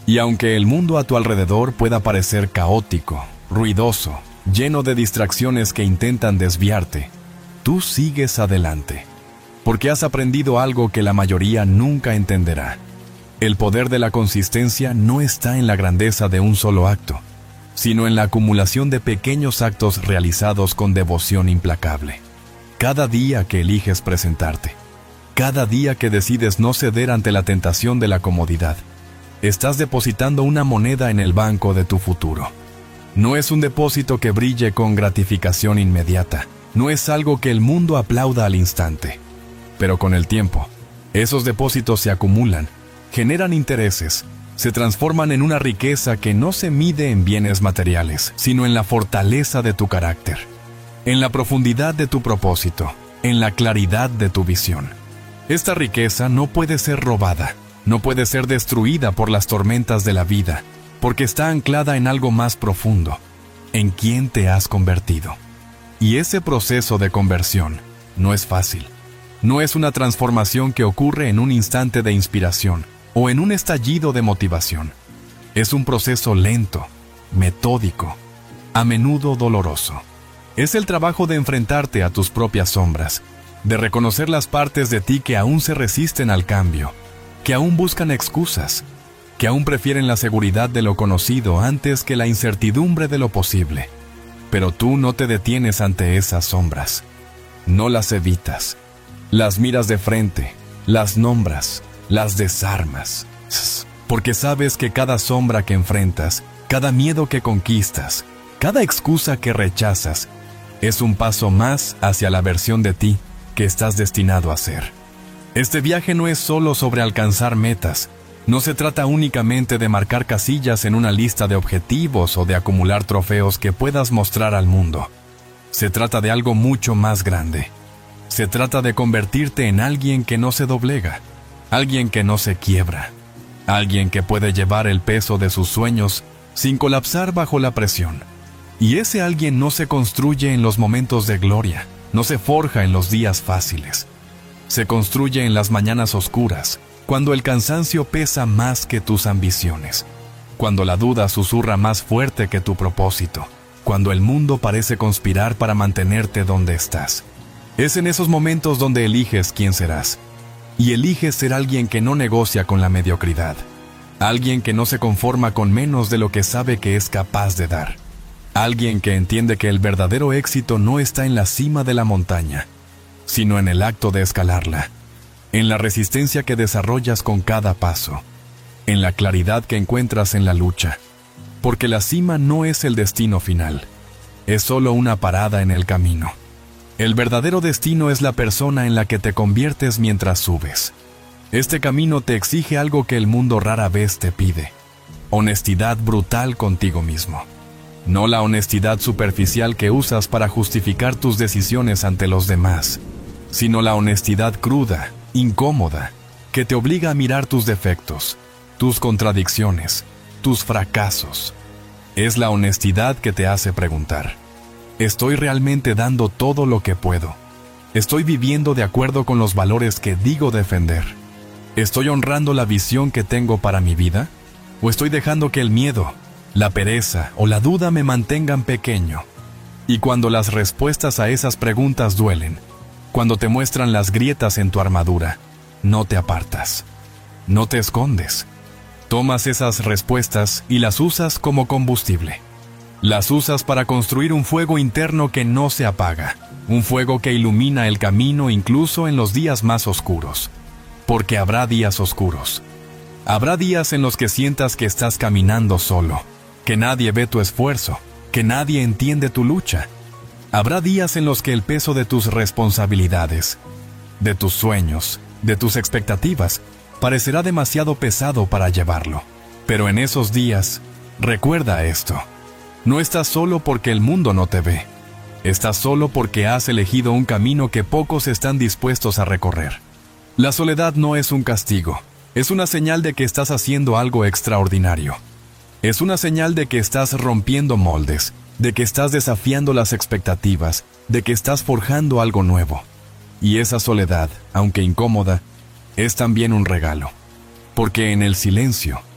[SPEAKER 1] Y aunque el mundo a tu alrededor pueda parecer caótico, ruidoso, lleno de distracciones que intentan desviarte, tú sigues adelante, porque has aprendido algo que la mayoría nunca entenderá. El poder de la consistencia no está en la grandeza de un solo acto, sino en la acumulación de pequeños actos realizados con devoción implacable. Cada día que eliges presentarte, cada día que decides no ceder ante la tentación de la comodidad, estás depositando una moneda en el banco de tu futuro. No es un depósito que brille con gratificación inmediata, no es algo que el mundo aplauda al instante. Pero con el tiempo, esos depósitos se acumulan, generan intereses, se transforman en una riqueza que no se mide en bienes materiales, sino en la fortaleza de tu carácter, en la profundidad de tu propósito, en la claridad de tu visión. Esta riqueza no puede ser robada, no puede ser destruida por las tormentas de la vida, porque está anclada en algo más profundo, en quién te has convertido. Y ese proceso de conversión no es fácil. No es una transformación que ocurre en un instante de inspiración o en un estallido de motivación. Es un proceso lento, metódico, a menudo doloroso. Es el trabajo de enfrentarte a tus propias sombras, de reconocer las partes de ti que aún se resisten al cambio, que aún buscan excusas, que aún prefieren la seguridad de lo conocido antes que la incertidumbre de lo posible. Pero tú no te detienes ante esas sombras. No las evitas. Las miras de frente, las nombras, las desarmas. Porque sabes que cada sombra que enfrentas, cada miedo que conquistas, cada excusa que rechazas, es un paso más hacia la versión de ti que estás destinado a ser. Este viaje no es solo sobre alcanzar metas. No se trata únicamente de marcar casillas en una lista de objetivos o de acumular trofeos que puedas mostrar al mundo. Se trata de algo mucho más grande. Se trata de convertirte en alguien que no se doblega, alguien que no se quiebra, alguien que puede llevar el peso de sus sueños sin colapsar bajo la presión. Y ese alguien no se construye en los momentos de gloria, no se forja en los días fáciles. Se construye en las mañanas oscuras, cuando el cansancio pesa más que tus ambiciones, cuando la duda susurra más fuerte que tu propósito, cuando el mundo parece conspirar para mantenerte donde estás. Es en esos momentos donde eliges quién serás, y eliges ser alguien que no negocia con la mediocridad, alguien que no se conforma con menos de lo que sabe que es capaz de dar, alguien que entiende que el verdadero éxito no está en la cima de la montaña, sino en el acto de escalarla, en la resistencia que desarrollas con cada paso, en la claridad que encuentras en la lucha, porque la cima no es el destino final, es solo una parada en el camino. El verdadero destino es la persona en la que te conviertes mientras subes. Este camino te exige algo que el mundo rara vez te pide: honestidad brutal contigo mismo. No la honestidad superficial que usas para justificar tus decisiones ante los demás, sino la honestidad cruda, incómoda, que te obliga a mirar tus defectos, tus contradicciones, tus fracasos. Es la honestidad que te hace preguntar: ¿estoy realmente dando todo lo que puedo? ¿Estoy viviendo de acuerdo con los valores que digo defender? ¿Estoy honrando la visión que tengo para mi vida? ¿O estoy dejando que el miedo, la pereza o la duda me mantengan pequeño? Y cuando las respuestas a esas preguntas duelen, cuando te muestran las grietas en tu armadura, no te apartas, no te escondes. Tomas esas respuestas y las usas como combustible. Las usas para construir un fuego interno que no se apaga, un fuego que ilumina el camino incluso en los días más oscuros. Porque habrá días oscuros. Habrá días en los que sientas que estás caminando solo, que nadie ve tu esfuerzo, que nadie entiende tu lucha. Habrá días en los que el peso de tus responsabilidades, de tus sueños, de tus expectativas, parecerá demasiado pesado para llevarlo. Pero en esos días, recuerda esto: no estás solo porque el mundo no te ve. Estás solo porque has elegido un camino que pocos están dispuestos a recorrer. La soledad no es un castigo, es una señal de que estás haciendo algo extraordinario. Es una señal de que estás rompiendo moldes, de que estás desafiando las expectativas, de que estás forjando algo nuevo. Y esa soledad, aunque incómoda, es también un regalo, porque en el silencio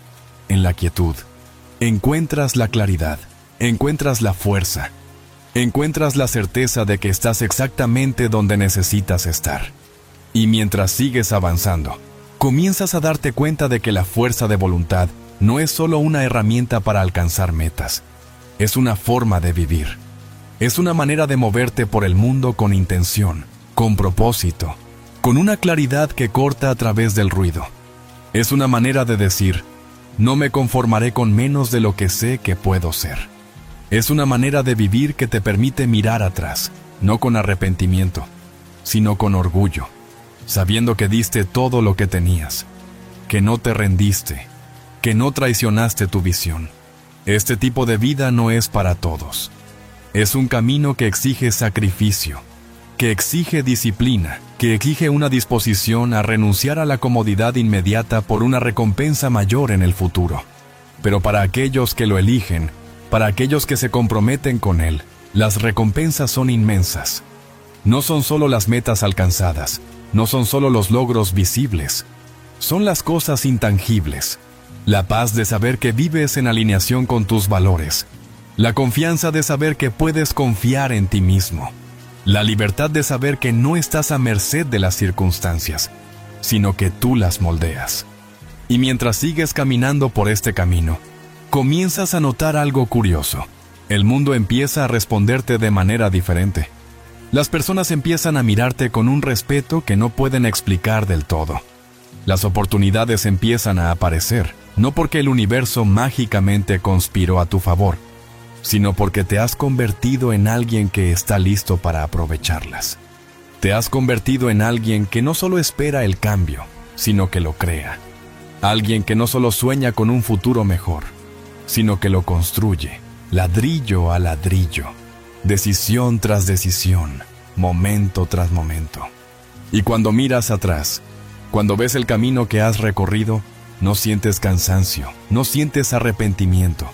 [SPEAKER 1] en la quietud, encuentras la claridad, encuentras la fuerza, encuentras la certeza de que estás exactamente donde necesitas estar. Y mientras sigues avanzando, comienzas a darte cuenta de que la fuerza de voluntad no es solo una herramienta para alcanzar metas, es una forma de vivir. Es una manera de moverte por el mundo con intención, con propósito, con una claridad que corta a través del ruido. Es una manera de decir, no me conformaré con menos de lo que sé que puedo ser. Es una manera de vivir que te permite mirar atrás, no con arrepentimiento, sino con orgullo, sabiendo que diste todo lo que tenías, que no te rendiste, que no traicionaste tu visión. Este tipo de vida no es para todos. Es un camino que exige sacrificio, que exige disciplina, que exige una disposición a renunciar a la comodidad inmediata por una recompensa mayor en el futuro. Pero para aquellos que lo eligen, para aquellos que se comprometen con él, las recompensas son inmensas. No son solo las metas alcanzadas, no son solo los logros visibles, son las cosas intangibles. La paz de saber que vives en alineación con tus valores, la confianza de saber que puedes confiar en ti mismo, la libertad de saber que no estás a merced de las circunstancias, sino que tú las moldeas. Y mientras sigues caminando por este camino, comienzas a notar algo curioso. El mundo empieza a responderte de manera diferente. Las personas empiezan a mirarte con un respeto que no pueden explicar del todo. Las oportunidades empiezan a aparecer, no porque el universo mágicamente conspiró a tu favor, sino porque te has convertido en alguien que está listo para aprovecharlas. Te has convertido en alguien que no solo espera el cambio, sino que lo crea. Alguien que no solo sueña con un futuro mejor, sino que lo construye, ladrillo a ladrillo, decisión tras decisión, momento tras momento. Y cuando miras atrás, cuando ves el camino que has recorrido, no sientes cansancio, no sientes arrepentimiento,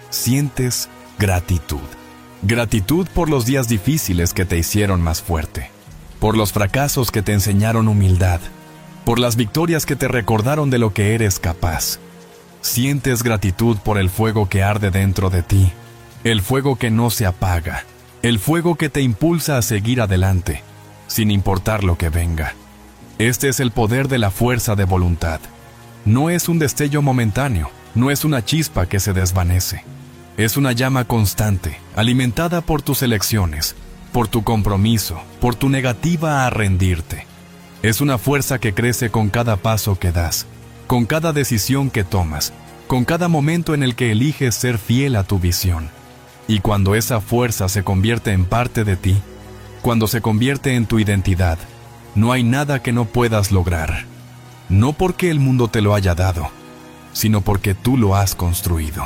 [SPEAKER 1] sientes gratitud. Gratitud por los días difíciles que te hicieron más fuerte, por los fracasos que te enseñaron humildad, por las victorias que te recordaron de lo que eres capaz. Sientes gratitud por el fuego que arde dentro de ti, el fuego que no se apaga, el fuego que te impulsa a seguir adelante, sin importar lo que venga. Este es el poder de la fuerza de voluntad. No es un destello momentáneo, no es una chispa que se desvanece. Es una llama constante, alimentada por tus elecciones, por tu compromiso, por tu negativa a rendirte. Es una fuerza que crece con cada paso que das, con cada decisión que tomas, con cada momento en el que eliges ser fiel a tu visión. Y cuando esa fuerza se convierte en parte de ti, cuando se convierte en tu identidad, no hay nada que no puedas lograr. No porque el mundo te lo haya dado, sino porque tú lo has construido.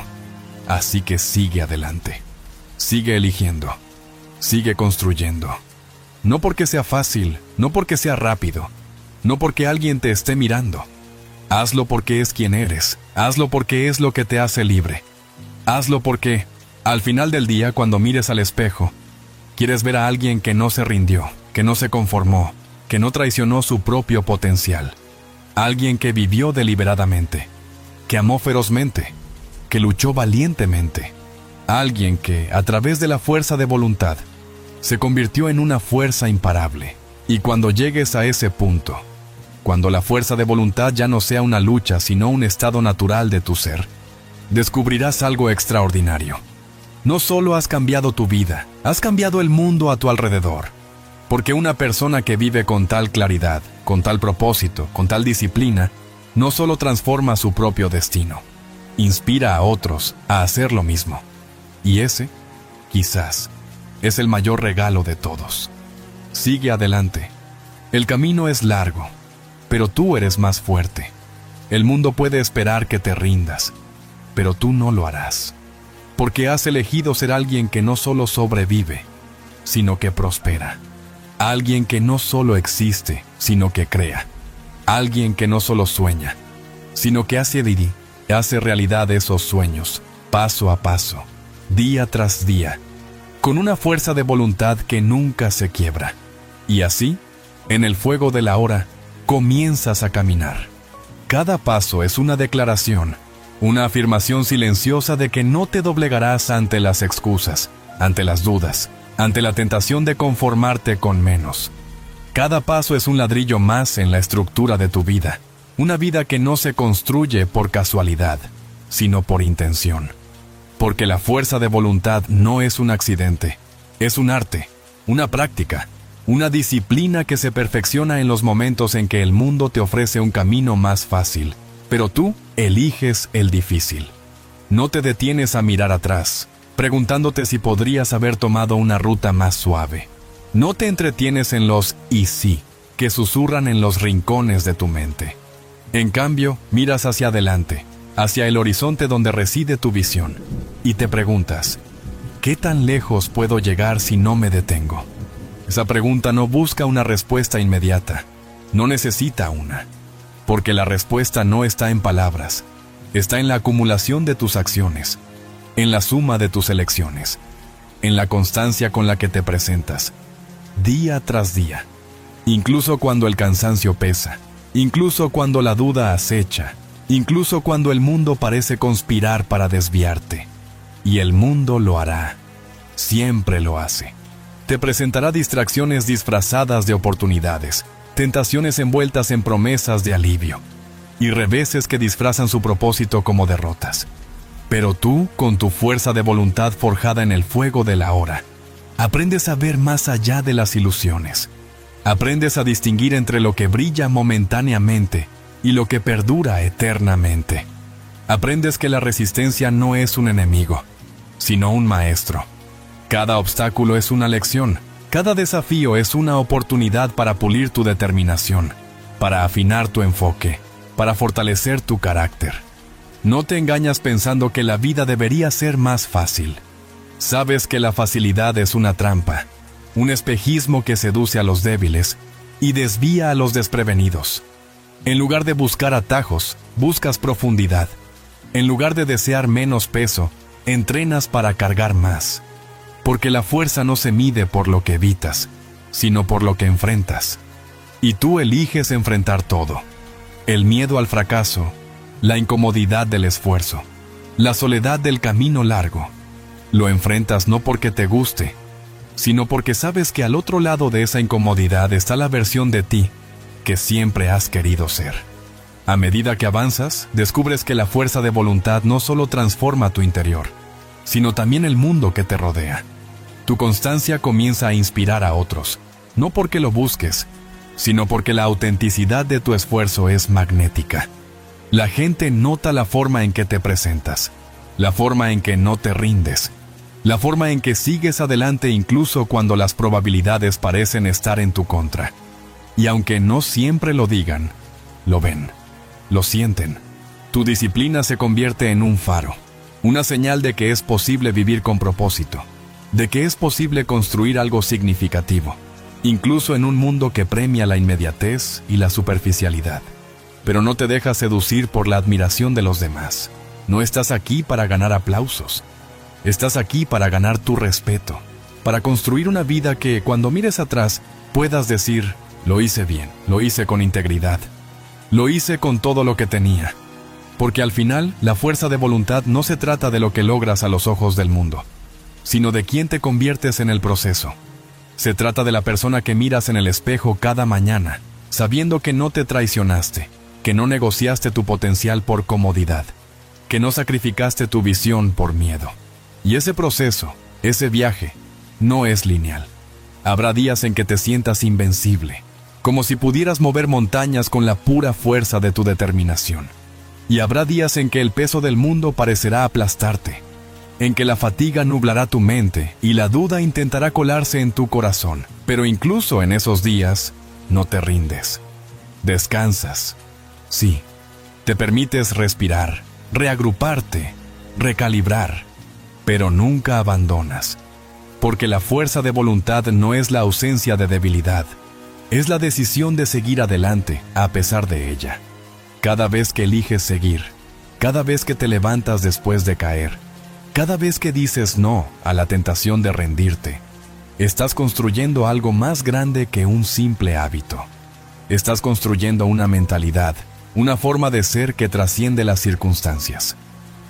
[SPEAKER 1] Así que sigue adelante. Sigue eligiendo. Sigue construyendo. No porque sea fácil, no porque sea rápido, no porque alguien te esté mirando. Hazlo porque es quien eres. Hazlo porque es lo que te hace libre. Hazlo porque, al final del día, cuando mires al espejo, quieres ver a alguien que no se rindió, que no se conformó, que no traicionó su propio potencial. Alguien que vivió deliberadamente, que amó ferozmente, que luchó valientemente. Alguien que, a través de la fuerza de voluntad, se convirtió en una fuerza imparable. Y cuando llegues a ese punto, cuando la fuerza de voluntad ya no sea una lucha, sino un estado natural de tu ser, descubrirás algo extraordinario. No solo has cambiado tu vida, has cambiado el mundo a tu alrededor. Porque una persona que vive con tal claridad, con tal propósito, con tal disciplina, no solo transforma su propio destino, inspira a otros a hacer lo mismo. Y ese, quizás, es el mayor regalo de todos. Sigue adelante. El camino es largo, pero tú eres más fuerte. El mundo puede esperar que te rindas, pero tú no lo harás. Porque has elegido ser alguien que no solo sobrevive, sino que prospera. Alguien que no solo existe, sino que crea. Alguien que no solo sueña, sino que hace realidad esos sueños, paso a paso, día tras día, con una fuerza de voluntad que nunca se quiebra. Y así, en el fuego de la hora, comienzas a caminar. Cada paso es una declaración, Una afirmación silenciosa de que no te doblegarás ante las excusas, ante las dudas, ante la tentación de conformarte con menos. Cada paso es un ladrillo más en la estructura de tu vida, una vida que no se construye por casualidad, sino por intención. Porque la fuerza de voluntad no es un accidente, es un arte, una práctica, una disciplina que se perfecciona en los momentos en que el mundo te ofrece un camino más fácil, pero tú eliges el difícil. No te detienes a mirar atrás, preguntándote si podrías haber tomado una ruta más suave. No te entretienes en los "y sí" que susurran en los rincones de tu mente. En cambio, miras hacia adelante, hacia el horizonte donde reside tu visión, y te preguntas, ¿qué tan lejos puedo llegar si no me detengo? Esa pregunta no busca una respuesta inmediata, no necesita una, porque la respuesta no está en palabras, está en la acumulación de tus acciones, en la suma de tus elecciones, en la constancia con la que te presentas, día tras día, incluso cuando el cansancio pesa, incluso cuando la duda acecha, incluso cuando el mundo parece conspirar para desviarte. Y el mundo lo hará, siempre lo hace. Te presentará distracciones disfrazadas de oportunidades, tentaciones envueltas en promesas de alivio, y reveses que disfrazan su propósito como derrotas. Pero tú, con tu fuerza de voluntad forjada en el fuego de la hora, aprendes a ver más allá de las ilusiones. Aprendes a distinguir entre lo que brilla momentáneamente y lo que perdura eternamente. Aprendes que la resistencia no es un enemigo, sino un maestro. Cada obstáculo es una lección, cada desafío es una oportunidad para pulir tu determinación, para afinar tu enfoque, para fortalecer tu carácter. No te engañas pensando que la vida debería ser más fácil. Sabes que la facilidad es una trampa, un espejismo que seduce a los débiles y desvía a los desprevenidos. En lugar de buscar atajos, buscas profundidad. En lugar de desear menos peso, entrenas para cargar más. Porque la fuerza no se mide por lo que evitas, sino por lo que enfrentas. Y tú eliges enfrentar todo. El miedo al fracaso, la incomodidad del esfuerzo, la soledad del camino largo. Lo enfrentas no porque te guste, sino porque sabes que al otro lado de esa incomodidad está la versión de ti que siempre has querido ser. A medida que avanzas, descubres que la fuerza de voluntad no solo transforma tu interior, sino también el mundo que te rodea. Tu constancia comienza a inspirar a otros, no porque lo busques, sino porque la autenticidad de tu esfuerzo es magnética. La gente nota la forma en que te presentas, la forma en que no te rindes, la forma en que sigues adelante incluso cuando las probabilidades parecen estar en tu contra. Y aunque no siempre lo digan, lo ven, lo sienten. Tu disciplina se convierte en un faro, una señal de que es posible vivir con propósito, de que es posible construir algo significativo, incluso en un mundo que premia la inmediatez y la superficialidad. Pero no te dejas seducir por la admiración de los demás. No estás aquí para ganar aplausos. Estás aquí para ganar tu respeto, para construir una vida que, cuando mires atrás, puedas decir, lo hice bien, lo hice con integridad, lo hice con todo lo que tenía. Porque al final, la fuerza de voluntad no se trata de lo que logras a los ojos del mundo, sino de quién te conviertes en el proceso. Se trata de la persona que miras en el espejo cada mañana, sabiendo que no te traicionaste, que no negociaste tu potencial por comodidad, que no sacrificaste tu visión por miedo. Y ese proceso, ese viaje, no es lineal. Habrá días en que te sientas invencible, como si pudieras mover montañas con la pura fuerza de tu determinación. Y habrá días en que el peso del mundo parecerá aplastarte, en que la fatiga nublará tu mente y la duda intentará colarse en tu corazón. Pero incluso en esos días, no te rindes. Descansas. Sí, te permites respirar, reagruparte, recalibrar, pero nunca abandonas. Porque la fuerza de voluntad no es la ausencia de debilidad, es la decisión de seguir adelante a pesar de ella. Cada vez que eliges seguir, cada vez que te levantas después de caer, cada vez que dices no a la tentación de rendirte, estás construyendo algo más grande que un simple hábito. Estás construyendo una mentalidad, una forma de ser que trasciende las circunstancias.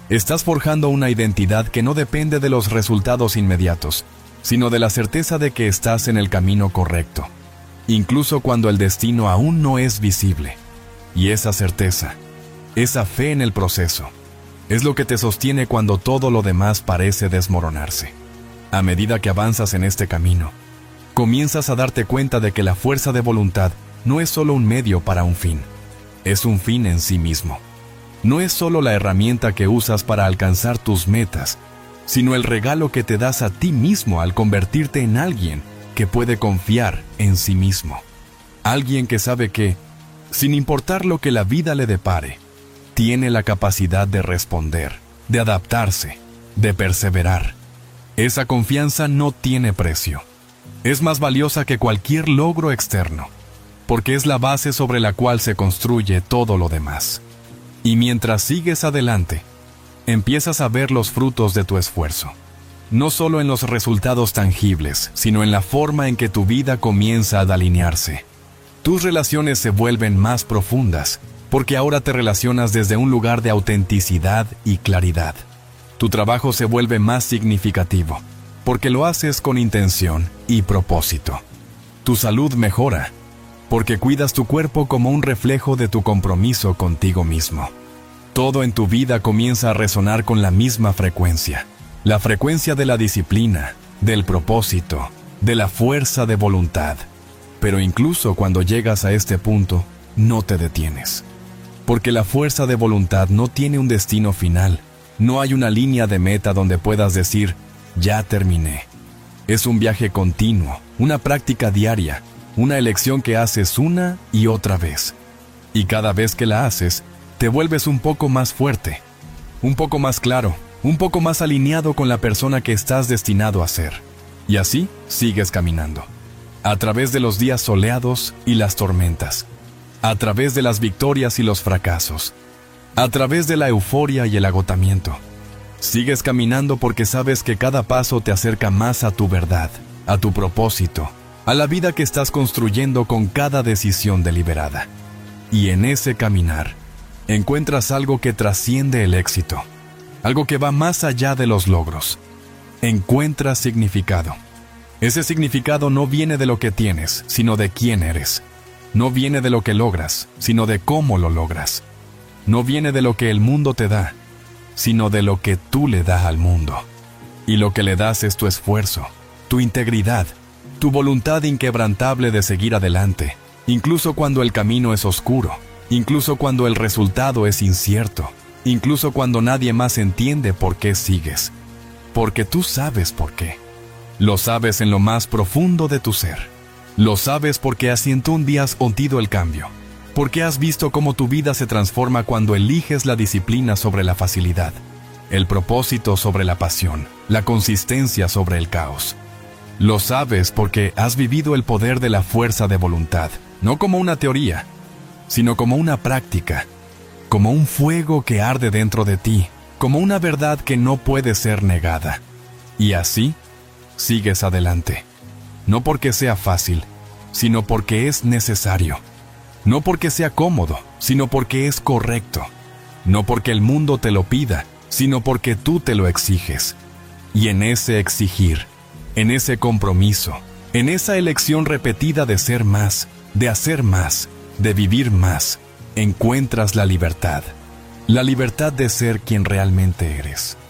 [SPEAKER 1] Estás forjando una identidad que no depende de los resultados inmediatos, sino de la certeza de que estás en el camino correcto, incluso cuando el destino aún no es visible. Y esa certeza, esa fe en el proceso, es lo que te sostiene cuando todo lo demás parece desmoronarse. A medida que avanzas en este camino, comienzas a darte cuenta de que la fuerza de voluntad no es solo un medio para un fin, es un fin en sí mismo. No es solo la herramienta que usas para alcanzar tus metas, sino el regalo que te das a ti mismo al convertirte en alguien que puede confiar en sí mismo. Alguien que sabe que, sin importar lo que la vida le depare, tiene la capacidad de responder, de adaptarse, de perseverar. Esa confianza no tiene precio. Es más valiosa que cualquier logro externo, porque es la base sobre la cual se construye todo lo demás. Y mientras sigues adelante, empiezas a ver los frutos de tu esfuerzo. No solo en los resultados tangibles, sino en la forma en que tu vida comienza a alinearse. Tus relaciones se vuelven más profundas, porque ahora te relacionas desde un lugar de autenticidad y claridad. Tu trabajo se vuelve más significativo, porque lo haces con intención y propósito. Tu salud mejora, porque cuidas tu cuerpo como un reflejo de tu compromiso contigo mismo. Todo en tu vida comienza a resonar con la misma frecuencia, la frecuencia de la disciplina, del propósito, de la fuerza de voluntad. Pero incluso cuando llegas a este punto, no te detienes, porque la fuerza de voluntad no tiene un destino final. No hay una línea de meta donde puedas decir, ya terminé. Es un viaje continuo, una práctica diaria, una elección que haces una y otra vez. Y cada vez que la haces, te vuelves un poco más fuerte, un poco más claro, un poco más alineado con la persona que estás destinado a ser. Y así sigues caminando, a través de los días soleados y las tormentas, a través de las victorias y los fracasos, a través de la euforia y el agotamiento. Sigues caminando porque sabes que cada paso te acerca más a tu verdad, a tu propósito, a la vida que estás construyendo con cada decisión deliberada. Y en ese caminar, encuentras algo que trasciende el éxito, algo que va más allá de los logros. Encuentras significado. Ese significado no viene de lo que tienes, sino de quién eres. No viene de lo que logras, sino de cómo lo logras. No viene de lo que el mundo te da, sino de lo que tú le das al mundo. Y lo que le das es tu esfuerzo, tu integridad, tu voluntad inquebrantable de seguir adelante, incluso cuando el camino es oscuro, incluso cuando el resultado es incierto, incluso cuando nadie más entiende por qué sigues. Porque tú sabes por qué. Lo sabes en lo más profundo de tu ser. Lo sabes porque has 101 días sentido el cambio. Porque has visto cómo tu vida se transforma cuando eliges la disciplina sobre la facilidad, el propósito sobre la pasión, la consistencia sobre el caos. Lo sabes porque has vivido el poder de la fuerza de voluntad, no como una teoría, sino como una práctica, como un fuego que arde dentro de ti, como una verdad que no puede ser negada. Y así, sigues adelante. No porque sea fácil, sino porque es necesario. No porque sea cómodo, sino porque es correcto. No porque el mundo te lo pida, sino porque tú te lo exiges. Y en ese exigir, en ese compromiso, en esa elección repetida de ser más, de hacer más, de vivir más, encuentras la libertad. La libertad de ser quien realmente eres.